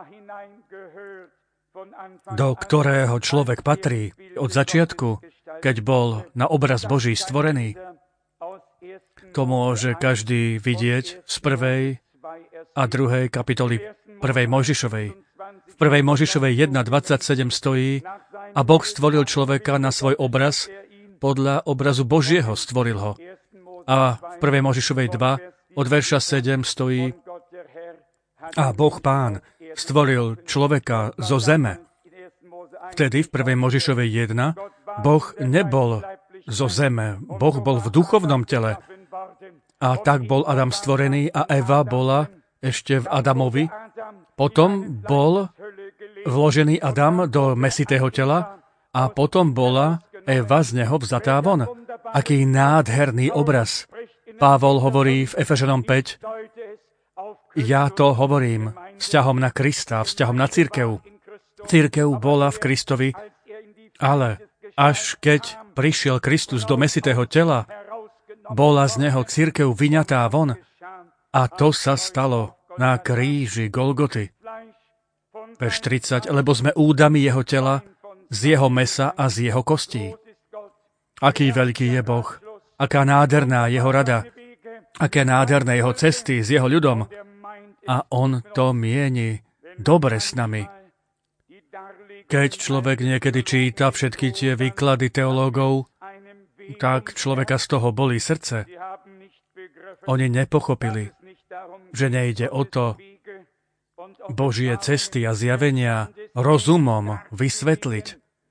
do ktorého človek patrí od začiatku, keď bol na obraz Boží stvorený. To môže každý vidieť z prvej a druhej kapitoly prvej Mojžišovej. V prvej Mojžišovej jeden dvadsaťsedem stojí: a Boh stvoril človeka na svoj obraz, podľa obrazu Božieho stvoril ho. A v prvej Mojžišovej dva od verša sedem stojí: a Boh Pán stvoril človeka zo zeme. Vtedy v prvej Mojžišovej jeden Boh nebol zo zeme, Boh bol v duchovnom tele. A tak bol Adam stvorený a Eva bola ešte v Adamovi. Potom bol vložený Adam do mäsitého tela a potom bola Eva z neho vzatá von. Aký nádherný obraz. Pavol hovorí v Efežanom päť: ja to hovorím vzťahom na Krista, vzťahom na cirkev. Cirkev bola v Kristovi, ale až keď prišiel Kristus do mäsitého tela, bola z neho cirkev vyňatá von. A to sa stalo na kríži Golgoty. Verš tridsať, lebo sme údami jeho tela, z jeho mesa a z jeho kostí. Aký veľký je Boh, aká nádherná jeho rada, aké nádherné jeho cesty s jeho ľudom. A on to mieni dobre s nami. Keď človek niekedy číta všetky tie výklady teológov, tak človeka z toho bolí srdce. Oni nepochopili, že nejde o to, Božie cesty a zjavenia rozumom vysvetliť,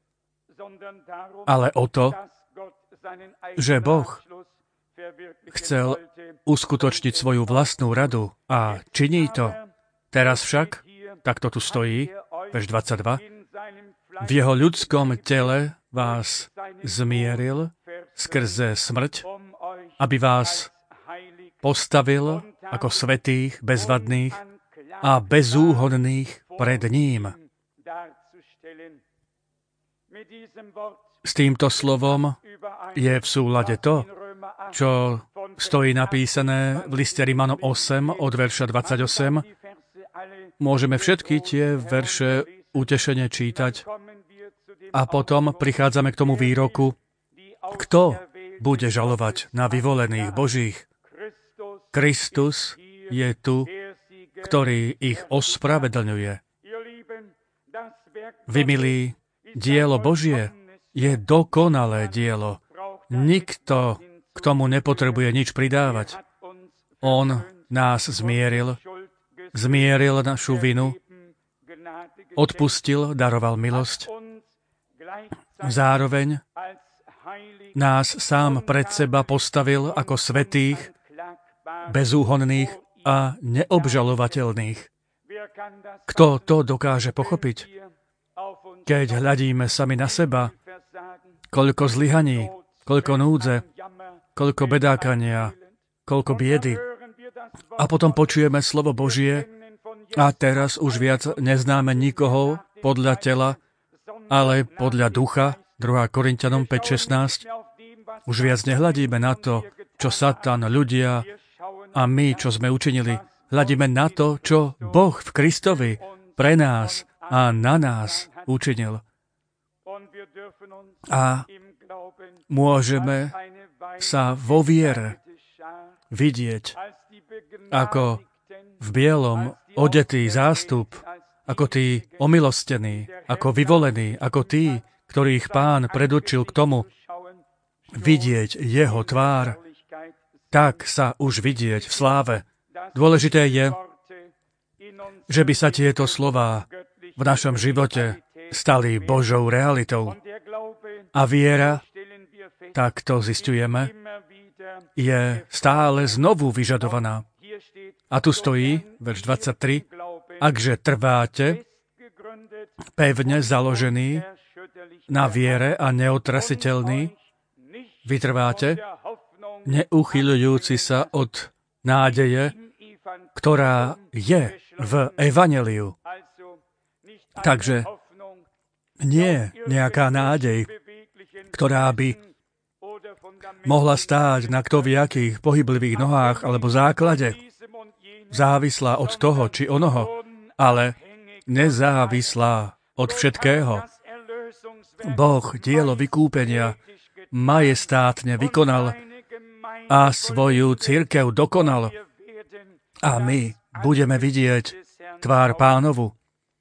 ale o to, že Boh chcel uskutočniť svoju vlastnú radu a činí to. Teraz však, takto tu stojí, verš dvadsaťdva, v jeho ľudskom tele vás zmieril skrze smrť, aby vás postavil ako svätých, bezvadných a bezúhonných pred ním. S týmto slovom je v súlade to, čo stojí napísané v liste Rimanom osem od verša dvadsaťosem. Môžeme všetky tie verše utešene čítať a potom prichádzame k tomu výroku, kto bude žalovať na vyvolených Božích. Kristus je tu, ktorý ich ospravedlňuje. Vy, milí, dielo Božie je dokonalé dielo. Nikto k tomu nepotrebuje nič pridávať. On nás zmieril, zmieril našu vinu, odpustil, daroval milosť. Zároveň nás sám pred seba postavil ako svätých, bezúhonných a neobžalovateľných. Kto to dokáže pochopiť? Keď hľadíme sami na seba, koľko zlyhaní, koľko núdze, koľko bedákania, koľko biedy. A potom počujeme slovo Božie a teraz už viac neznáme nikoho podľa tela, ale podľa ducha, druhá Korinťanom päť šestnásť. Už viac nehľadíme na to, čo Satan, ľudia a my, čo sme učinili. Hľadíme na to, čo Boh v Kristovi pre nás a na nás učinil. A môžeme sa vo viere vidieť ako v bielom odetý zástup, ako tí omilostení, ako vyvolení, ako tí, ktorých Pán predurčil k tomu vidieť jeho tvár, tak sa už vidieť v sláve. Dôležité je, že by sa tieto slová v našom živote stali Božou realitou. A viera, tak to zisťujeme, je stále znovu vyžadovaná. A tu stojí, verš dvadsaťtri, akže trváte, pevne založený na viere a neotrasiteľný, vytrváte, neuchyľujúci sa od nádeje, ktorá je v evanjeliu. Takže nie nejaká nádej, ktorá by mohla stáť na ktoviakých pohyblivých nohách alebo základe, závislá od toho či onoho, ale nezávislá od všetkého. Boh dielo vykúpenia majestátne vykonal a svoju cirkev dokonal. A my budeme vidieť tvár Pánovu.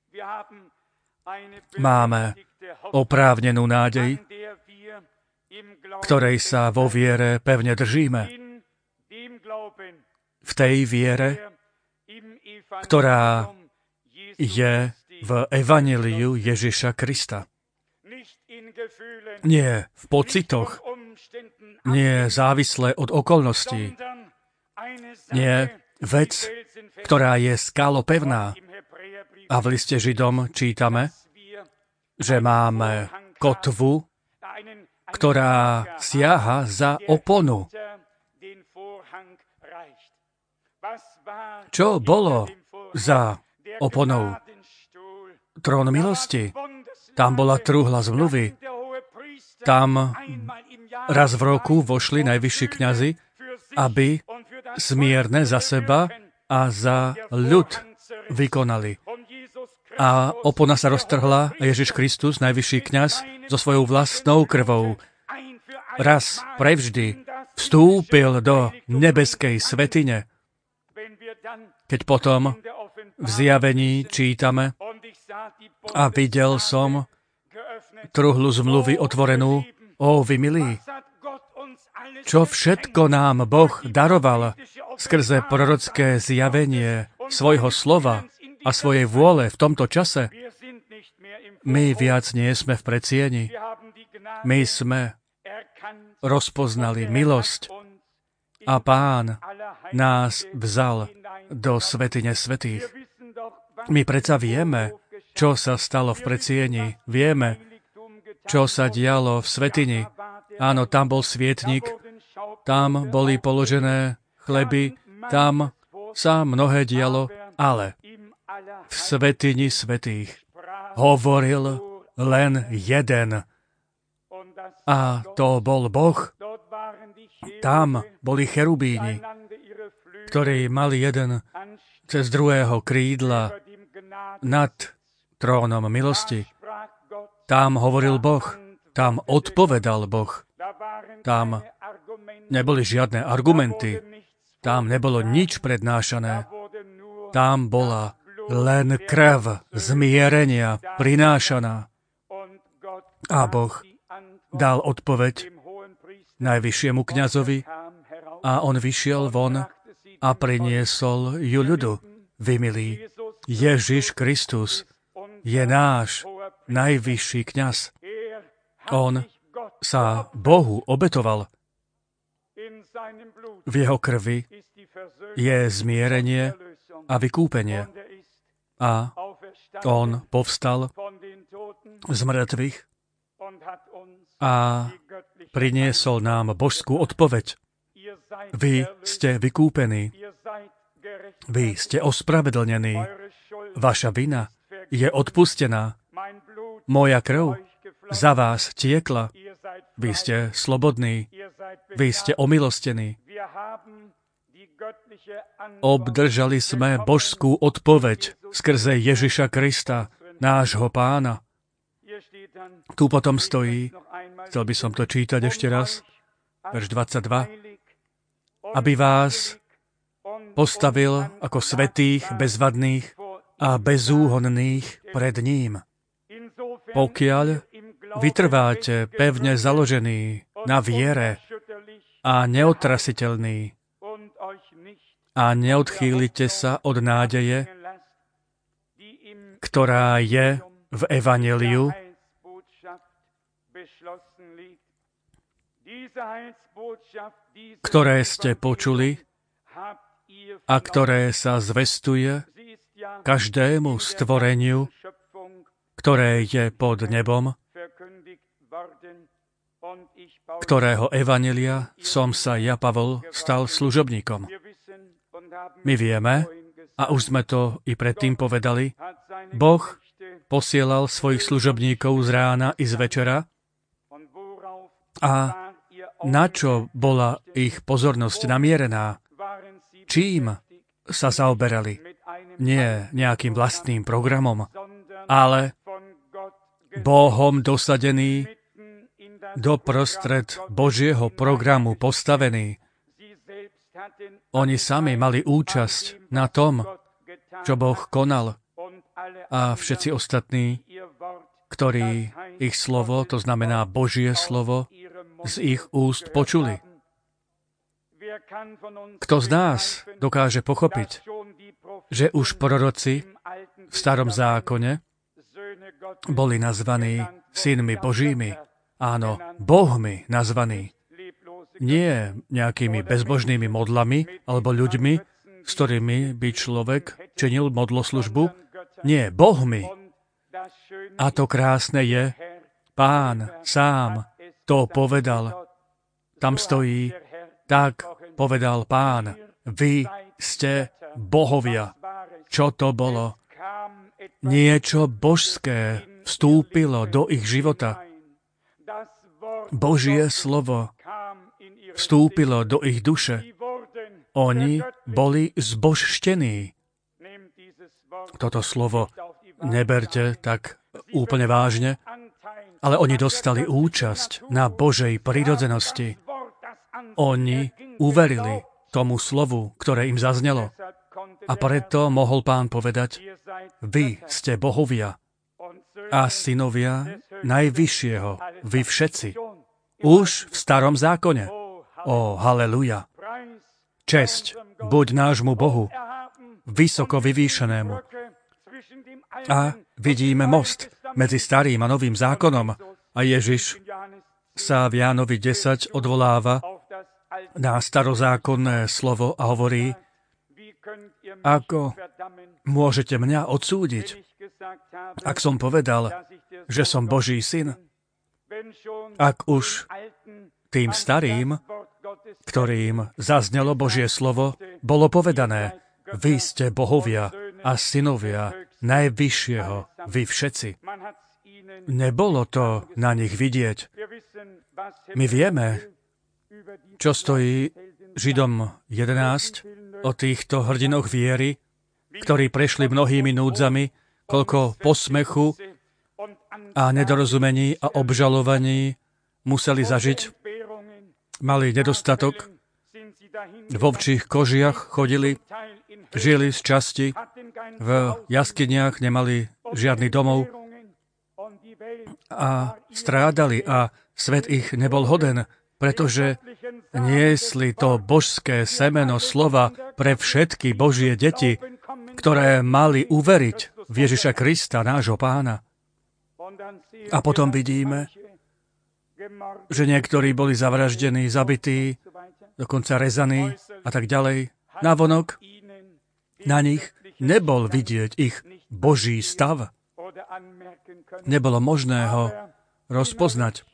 Máme oprávnenú nádej, ktorej sa vo viere pevne držíme. V tej viere, ktorá je v evanjeliu Ježiša Krista. Nie v pocitoch, nie závislé od okolností, nie vec, ktorá je skalopevná. A v liste Židom čítame, že máme kotvu, ktorá siaha za oponu. Čo bolo za oponou? Trón milosti. Tam bola trúhla zmluvy. Tam raz v roku vošli najvyšší kňazi, aby smierne za seba a za ľud vykonali. A opona sa roztrhla a Ježiš Kristus, najvyšší kňaz, so svojou vlastnou krvou raz prevždy vstúpil do nebeskej svätyne. Keď potom v zjavení čítame a videl som truhlu zmluvy otvorenú, ó vy milí, čo všetko nám Boh daroval skrze prorocké zjavenie svojho slova a svojej vôle v tomto čase, my viac nie sme v predsieni. My sme rozpoznali milosť a Pán nás vzal do svätyne svätých. My predsa vieme, čo sa stalo v predsieni. Vieme, čo sa dialo v svätyni. Áno, tam bol svietnik, tam boli položené chleby, tam sa mnohé dialo, ale v svätyni svätých hovoril len jeden. A to bol Boh. Tam boli cherubíni, ktorí mali jeden cez druhého krídla nad trónom milosti. Tam hovoril Boh, tam odpovedal Boh. Tam neboli žiadne argumenty, tam nebolo nič prednášané. Tam bola len krv zmierenia prinášaná. A Boh dal odpoveď najvyššiemu kňazovi a on vyšiel von a priniesol ju ľudu. Vy, milí, Ježiš Kristus je náš najvyšší kňaz. On sa Bohu obetoval. V jeho krvi je zmierenie a vykúpenie. A on povstal z mŕtvych a priniesol nám božskú odpoveď. Vy ste vykúpení. Vy ste ospravedlnení. Vaša vina je odpustená. Moja krv za vás tiekla. Vy ste slobodní. Vy ste omilostení. Obdržali sme božskú odpoveď skrze Ježiša Krista, nášho Pána. Tu potom stojí, chcel by som to čítať ešte raz, verš dvadsaťdva, aby vás postavil ako svätých, bezvadných a bezúhonných pred ním. Pokiaľ vytrváte pevne založení na viere a neotrasiteľní a neodchýlite sa od nádeje, ktorá je v evanjeliu, ktoré ste počuli a ktoré sa zvestuje každému stvoreniu, ktoré je pod nebom, ktorého evanjelia som sa ja, Pavol, stal služobníkom. My vieme, a už sme to i predtým povedali, Boh posielal svojich služobníkov z rána i z večera a na čo bola ich pozornosť namierená? Čím sa zaoberali? Nie nejakým vlastným programom, ale Bohom dosadený, doprostred Božieho programu postavený. Oni sami mali účasť na tom, čo Boh konal, a všetci ostatní, ktorí ich slovo, to znamená Božie slovo, z ich úst počuli. Kto z nás dokáže pochopiť, že už proroci v starom zákone boli nazvaní synmi Božími, áno, Bohmi nazvaní, nie nejakými bezbožnými modlami alebo ľuďmi, s ktorými by človek činil modloslužbu, nie, Bohmi. A to krásne je, Pán sám to povedal. Tam stojí, tak povedal Pán, vy ste bohovia. Čo to bolo? Niečo božské vstúpilo do ich života. Božie slovo vstúpilo do ich duše. Oni boli zbožštení. Toto slovo neberte tak úplne vážne, ale oni dostali účasť na Božej prirodzenosti. Oni uverili tomu slovu, ktoré im zaznelo. A preto mohol Pán povedať, vy ste bohovia a synovia Najvyššieho, vy všetci. Už v starom zákone. Ó, haleluja. Česť buď nášmu Bohu, vysoko vyvýšenému, A vidíme most medzi starým a novým zákonom. A Ježiš sa v Jánovi desať odvoláva na starozákonné slovo a hovorí, ako môžete mňa odsúdiť, ak som povedal, že som Boží syn, ak už tým starým, ktorým zaznelo Božie slovo, bolo povedané, vy ste bohovia a synovia najvyššieho, vy všetci. Nebolo to na nich vidieť. My vieme, čo stojí Židom jedenásť o týchto hrdinoch viery, ktorí prešli mnohými núdzami, koľko posmechu a nedorozumení a obžalovaní museli zažiť. Mali nedostatok, v ovčích kožiach chodili, žili z časti, v jaskyniach nemali žiadny domov a strádali a svet ich nebol hoden, pretože niesli to božské semeno slova pre všetky Božie deti, ktoré mali uveriť v Ježiša Krista, nášho Pána. A potom vidíme, že niektorí boli zavraždení, zabití, dokonca rezaní a tak ďalej. Navonok na nich nebol vidieť ich Boží stav. Nebolo možné ho rozpoznať.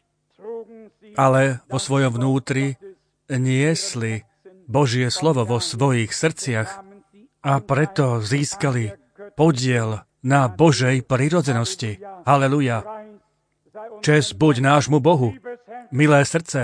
Ale vo svojom vnútri niesli Božie slovo vo svojich srdciach a preto získali podiel na Božej prirodzenosti. Haleluja. Česť buď nášmu Bohu. Milé srdce,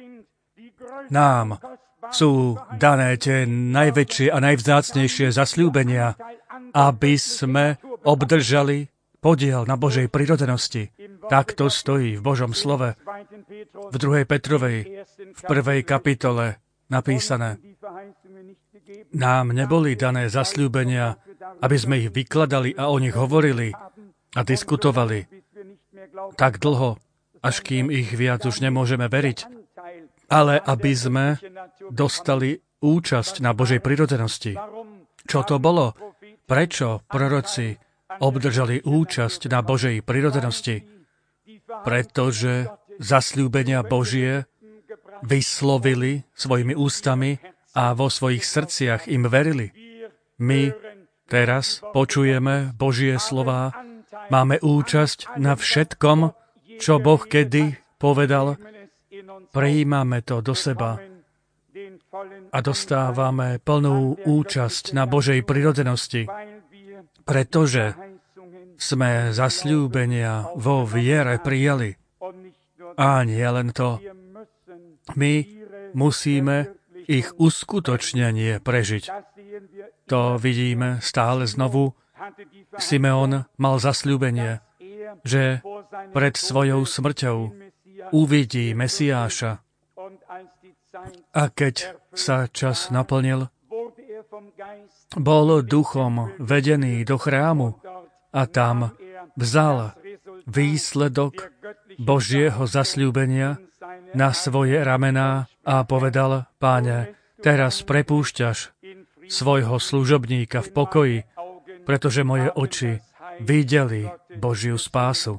nám sú dané tie najväčšie a najvzácnejšie zasľúbenia, aby sme obdržali podiel na Božej prirodzenosti. Tak to stojí v Božom slove. V druhej Petrovej, v prvej kapitole napísané. Nám neboli dané zasľúbenia, aby sme ich vykladali a o nich hovorili a diskutovali tak dlho, až kým ich viac už nemôžeme veriť, ale aby sme dostali účasť na Božej prirodzenosti. Čo to bolo? Prečo proroci obdržali účasť na Božej prirodzenosti? Pretože zasľúbenia Božie vyslovili svojimi ústami a vo svojich srdciach im verili. My teraz počujeme Božie slová, máme účasť na všetkom, čo Boh kedy povedal, prijímame to do seba a dostávame plnú účasť na Božej prirodzenosti, pretože sme zasľúbenia vo viere prijali. A nie len to. My musíme ich uskutočnenie prežiť. To vidíme stále znovu. Simeon mal zasľúbenie, že pred svojou smrťou uvidí Mesiáša. A keď sa čas naplnil, bol duchom vedený do chrámu a tam vzal výsledok Božieho zasľúbenia na svoje ramená a povedal, Páne, teraz prepúšťaš svojho služobníka v pokoji, pretože moje oči videli Božiu spásu.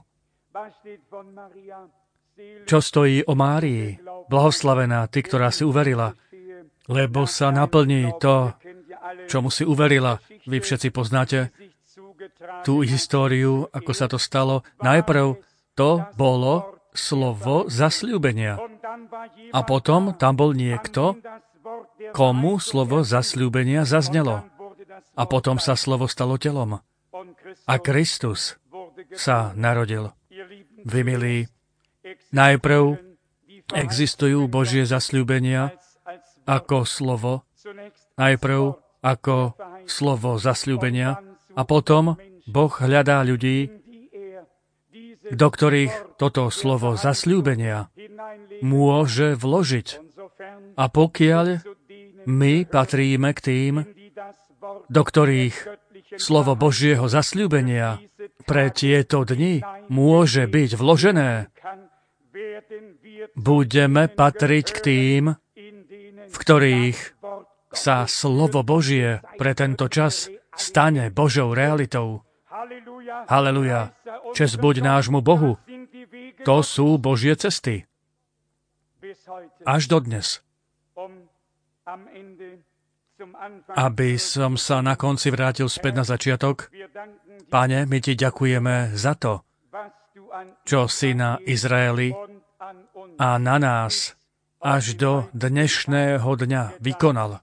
Čo stojí o Márii? Blahoslavená ty, ktorá si uverila, lebo sa naplní to, čomu si uverila. Vy všetci poznáte tú históriu, ako sa to stalo. Najprv to bolo slovo zasľúbenia. A potom tam bol niekto, komu slovo zasľúbenia zaznelo. A potom sa slovo stalo telom. A Kristus sa narodil. Vy, milí, najprv existujú Božie zasľúbenia ako slovo, najprv ako slovo zasľúbenia a potom Boh hľadá ľudí, do ktorých toto slovo zasľúbenia môže vložiť. A pokiaľ my patríme k tým, do ktorých slovo Božieho zasľúbenia pre tieto dni môže byť vložené, budeme patriť k tým, v ktorých sa slovo Božie pre tento čas stane Božou realitou. Haleluja. Česť buď nášmu Bohu. To sú Božie cesty. Až dodnes. Aby som sa na konci vrátil späť na začiatok. Pane, my ti ďakujeme za to, čo si na Izraeli a na nás až do dnešného dňa vykonal.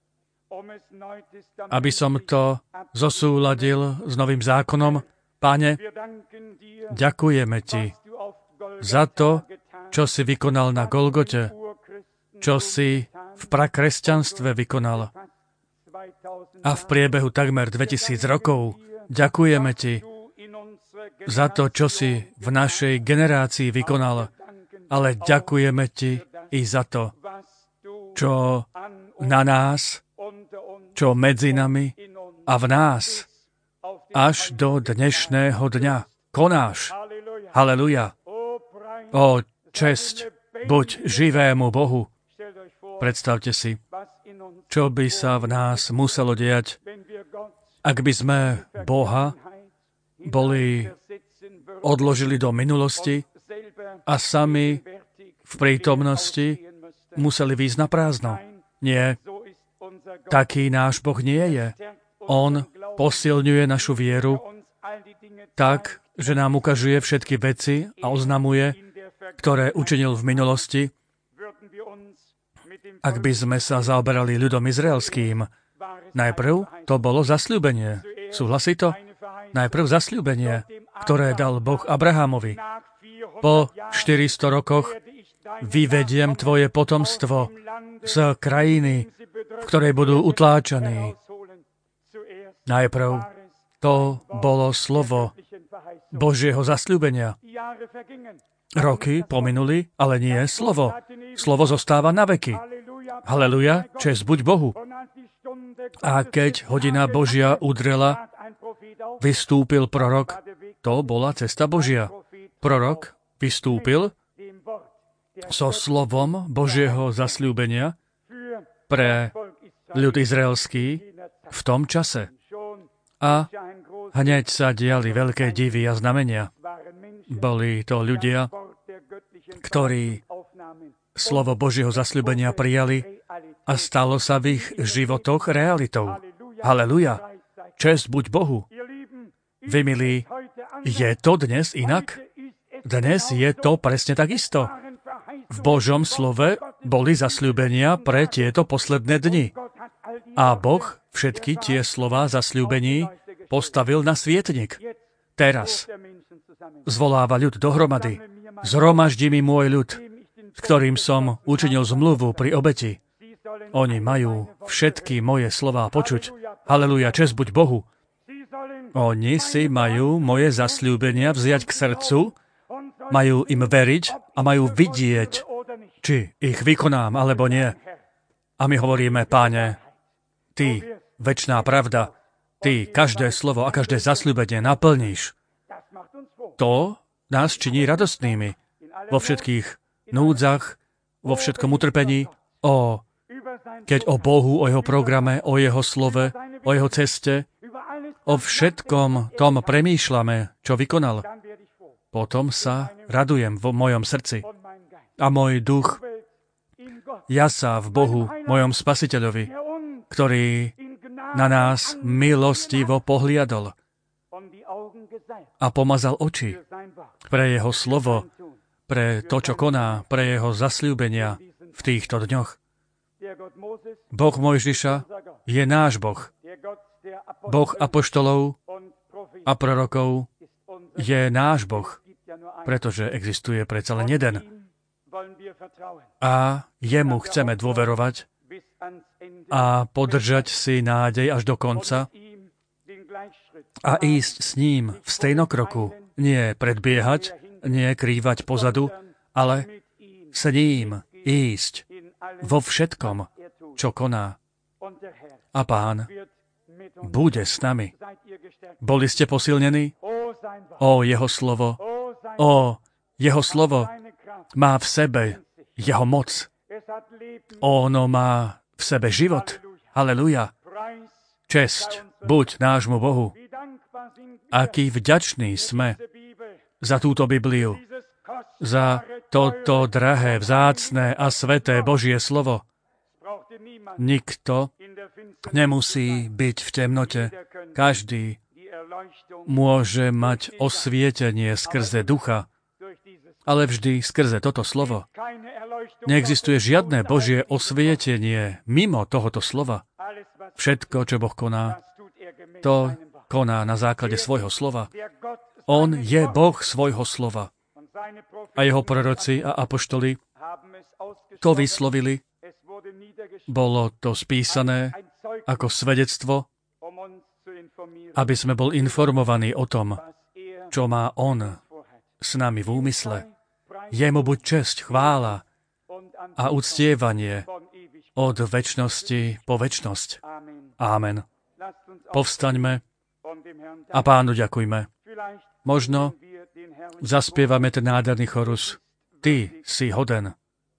Aby som to zosúladil s novým zákonom, Pane, ďakujeme ti za to, čo si vykonal na Golgote, čo si v prakresťanstve vykonal. A v priebehu takmer dvetisíc rokov ďakujeme ti za to, čo si v našej generácii vykonal, ale ďakujeme ti i za to, čo na nás, čo medzi nami a v nás až do dnešného dňa konáš. Haleluja. O česť buď živému Bohu. Predstavte si, čo by sa v nás muselo diať, ak by sme Boha boli odložili do minulosti a sami v prítomnosti museli výjsť na prázdno. Nie, taký náš Boh nie je. On posilňuje našu vieru tak, že nám ukazuje všetky veci a oznamuje, ktoré učinil v minulosti. Ak by sme sa zaoberali ľudom izraelským, najprv to bolo zasľúbenie. Súhlasí to? Najprv zasľúbenie, ktoré dal Boh Abrahamovi. Po štyristo rokoch vyvediem tvoje potomstvo z krajiny, v ktorej budú utláčaní. Najprv to bolo slovo Božieho zasľúbenia. Roky pominuli, ale nie slovo. Slovo zostáva na veky. Haleluja, česť buď Bohu. A keď hodina Božia udrela, vystúpil prorok. To bola cesta Božia. Prorok vystúpil so slovom Božieho zasľúbenia pre ľud izraelský v tom čase. A hneď sa diali veľké divy a znamenia. Boli to ľudia, ktorí slovo Božieho zasľúbenia prijali a stalo sa v ich životoch realitou. Haleluja. Česť buď Bohu. Vy, milí, je to dnes inak? Dnes je to presne takisto. V Božom slove boli zasľúbenia pre tieto posledné dni. A Boh všetky tie slová zasľúbení postavil na svietnik. Teraz zvoláva ľud dohromady. Zhromaždi mi môj ľud, s ktorým som učinil zmluvu pri obeti. Oni majú všetky moje slová počuť. Haleluja, česť buď Bohu. Oni si majú moje zasľúbenia vziať k srdcu, majú im veriť a majú vidieť, či ich vykonám, alebo nie. A my hovoríme, Páne, ty, večná pravda, ty každé slovo a každé zasľúbenie naplníš. To nás činí radostnými vo všetkých núdzach, vo všetkom utrpení, o, keď o Bohu, o jeho programe, o jeho slove, o jeho ceste, o všetkom tom premýšľame, čo vykonal. Potom sa radujem vo mojom srdci. A môj duch jasá v Bohu, mojom Spasiteľovi, ktorý na nás milostivo pohliadol a pomazal oči pre jeho slovo, pre to, čo koná, pre jeho zasľúbenia v týchto dňoch. Boh Mojžiša je náš Boh. Boh apoštolov a prorokov je náš Boh, pretože existuje predsa len jeden. A jemu chceme dôverovať a podržať si nádej až do konca a ísť s ním v stejnokroku. Nie predbiehať, nie krývať pozadu, ale s ním ísť vo všetkom, čo koná. A Pán bude s nami. Boli ste posilnení? O jeho slovo. O jeho slovo má v sebe jeho moc. Ono má v sebe život. Halelúja. Česť buď nášmu Bohu. aký vďační sme za túto Bibliu, za toto drahé, vzácne a sveté Božie slovo. Nikto nemusí byť v temnote. Každý môže mať osvietenie skrze ducha, ale vždy skrze toto slovo. Neexistuje žiadne Božie osvietenie mimo tohoto slova. Všetko, čo Boh koná, to koná na základe svojho slova. On je Boh svojho slova. A jeho proroci a apoštoli to vyslovili. Bolo to spísané ako svedectvo, aby sme boli informovaní o tom, čo má On s nami v úmysle. Jemu buď česť, chvála a uctievanie od večnosti po večnosť. Ámen. Povstaňme a Pánu ďakujme. Možno zaspievame ten nádherný chorus. Ty si hoden.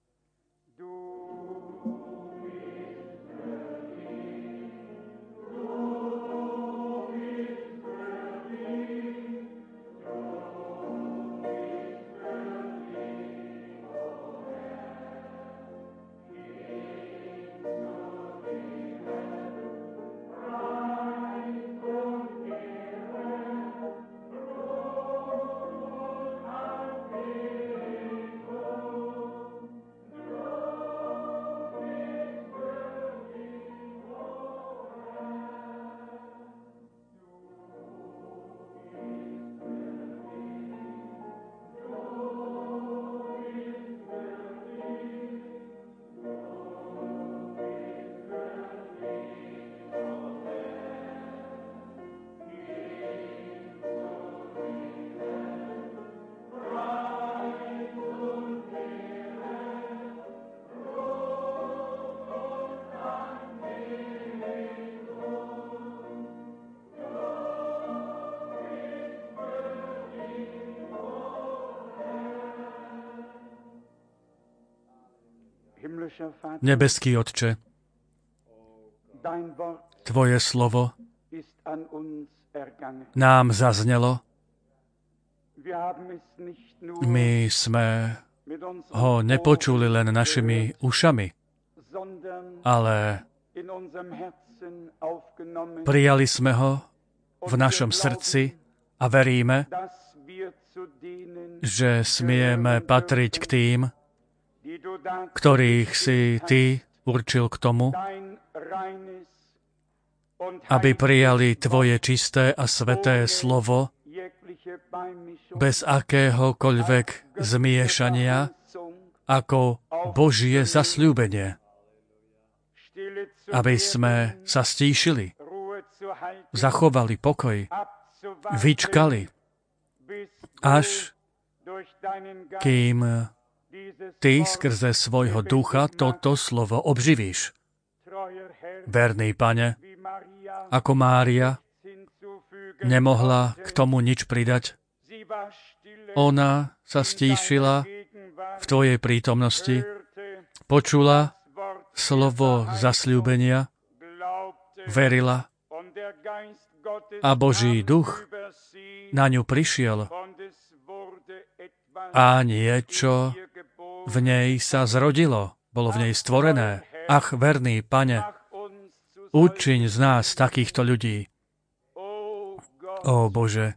Nebeský Otče, Tvoje slovo nám zaznelo. My sme ho nepočuli len našimi ušami, ale prijali sme ho v našom srdci a veríme, že smieme patriť k tým, ktorých si Ty určil k tomu, aby prijali Tvoje čisté a sveté slovo bez akéhokoľvek zmiešania ako Božie zasľúbenie. Aby sme sa stíšili, zachovali pokoj, vyčkali, až kým Ty skrze svojho ducha toto slovo obživíš. Verný Pane, ako Mária nemohla k tomu nič pridať. Ona sa stíšila v Tvojej prítomnosti, počula slovo zasľúbenia, verila a Boží duch na ňu prišiel a niečo v nej sa zrodilo, bolo v nej stvorené. Ach, verný Pane, učiň z nás takýchto ľudí. Ó Bože,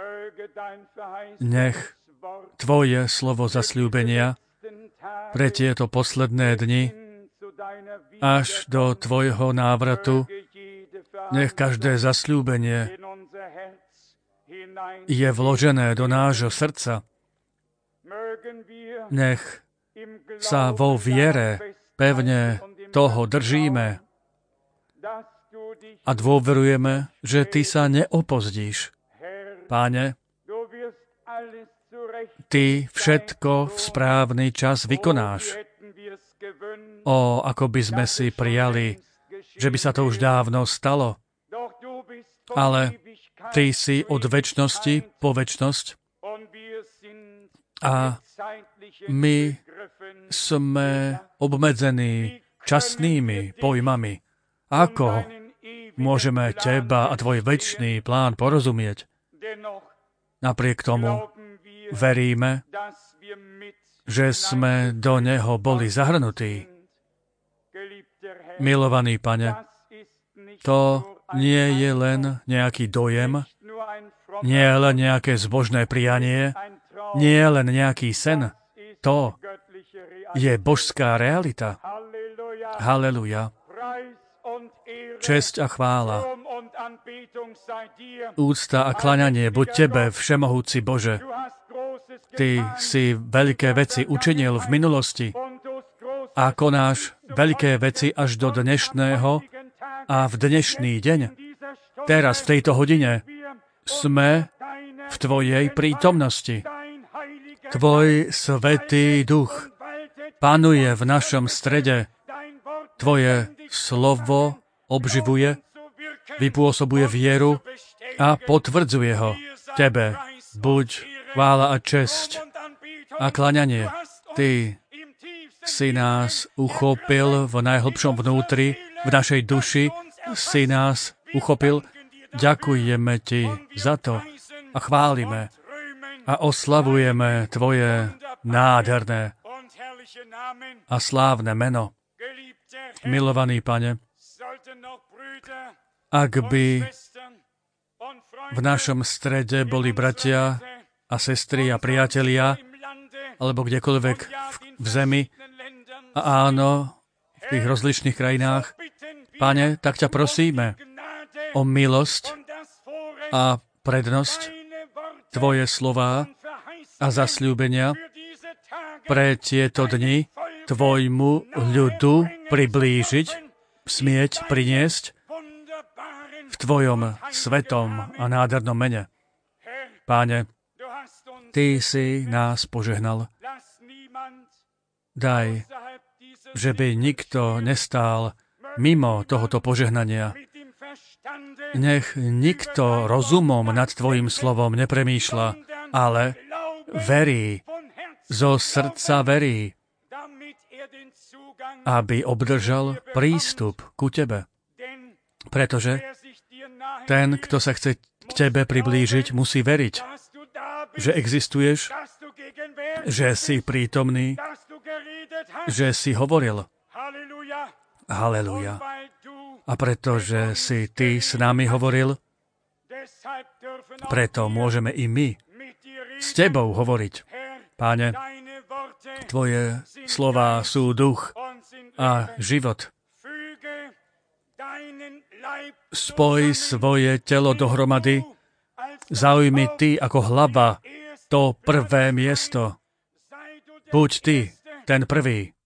nech Tvoje slovo zasľúbenia pre tieto posledné dni až do Tvojho návratu, nech každé zasľúbenie je vložené do nášho srdca. Nech sa vo viere pevne toho držíme a dôverujeme, že Ty sa neopozdíš. Páne, Ty všetko v správny čas vykonáš. Ó, ako by sme si prijali, že by sa to už dávno stalo. Ale Ty si od večnosti po večnosť a my sme obmedzení časnými pojmami. Ako môžeme Teba a Tvoj večný plán porozumieť? Napriek tomu veríme, že sme do neho boli zahrnutí. Milovaný Pane, to nie je len nejaký dojem, nie je len nejaké zbožné prianie, nie je len nejaký sen. To je božská realita. Haleluja. Česť a chvála, úcta a klaňanie buď Tebe, všemohúci Bože. Ty si veľké veci učinil v minulosti a konáš veľké veci až do dnešného a v dnešný deň. Teraz, v tejto hodine, sme v Tvojej prítomnosti. Tvoj Svätý Duch panuje v našom strede. Tvoje slovo obživuje, vypôsobuje vieru a potvrdzuje ho. Tebe buď chvála a česť a klaňanie. Ty si nás uchopil v najhlbšom vnútri, v našej duši si nás uchopil. Ďakujeme Ti za to a chválime a oslavujeme Tvoje nádherné a slávne meno. Milovaný Pane, ak by v našom strede boli bratia a sestry a priatelia, alebo kdekoľvek v zemi, a áno, v tých rozličných krajinách, Pane, tak ťa prosíme o milosť a prednosť Tvoje slová a zasľúbenia pre tieto dni Tvojmu ľudu priblížiť, smieť, priniesť v Tvojom svetom a nádhernom mene. Páne, Ty si nás požehnal. Daj, že by nikto nestál mimo tohoto požehnania. Nech nikto rozumom nad Tvojim slovom nepremýšľa, ale verí, zo srdca verí, aby obdržal prístup ku Tebe. Pretože ten, kto sa chce k Tebe priblížiť, musí veriť, že existuješ, že si prítomný, že si hovoril. Haleluja. A pretože si Ty s nami hovoril, preto môžeme i my s Tebou hovoriť. Páne, Tvoje slová sú duch a život. Spoj svoje telo dohromady, zaujmi Ty ako hlava to prvé miesto. Buď Ty ten prvý.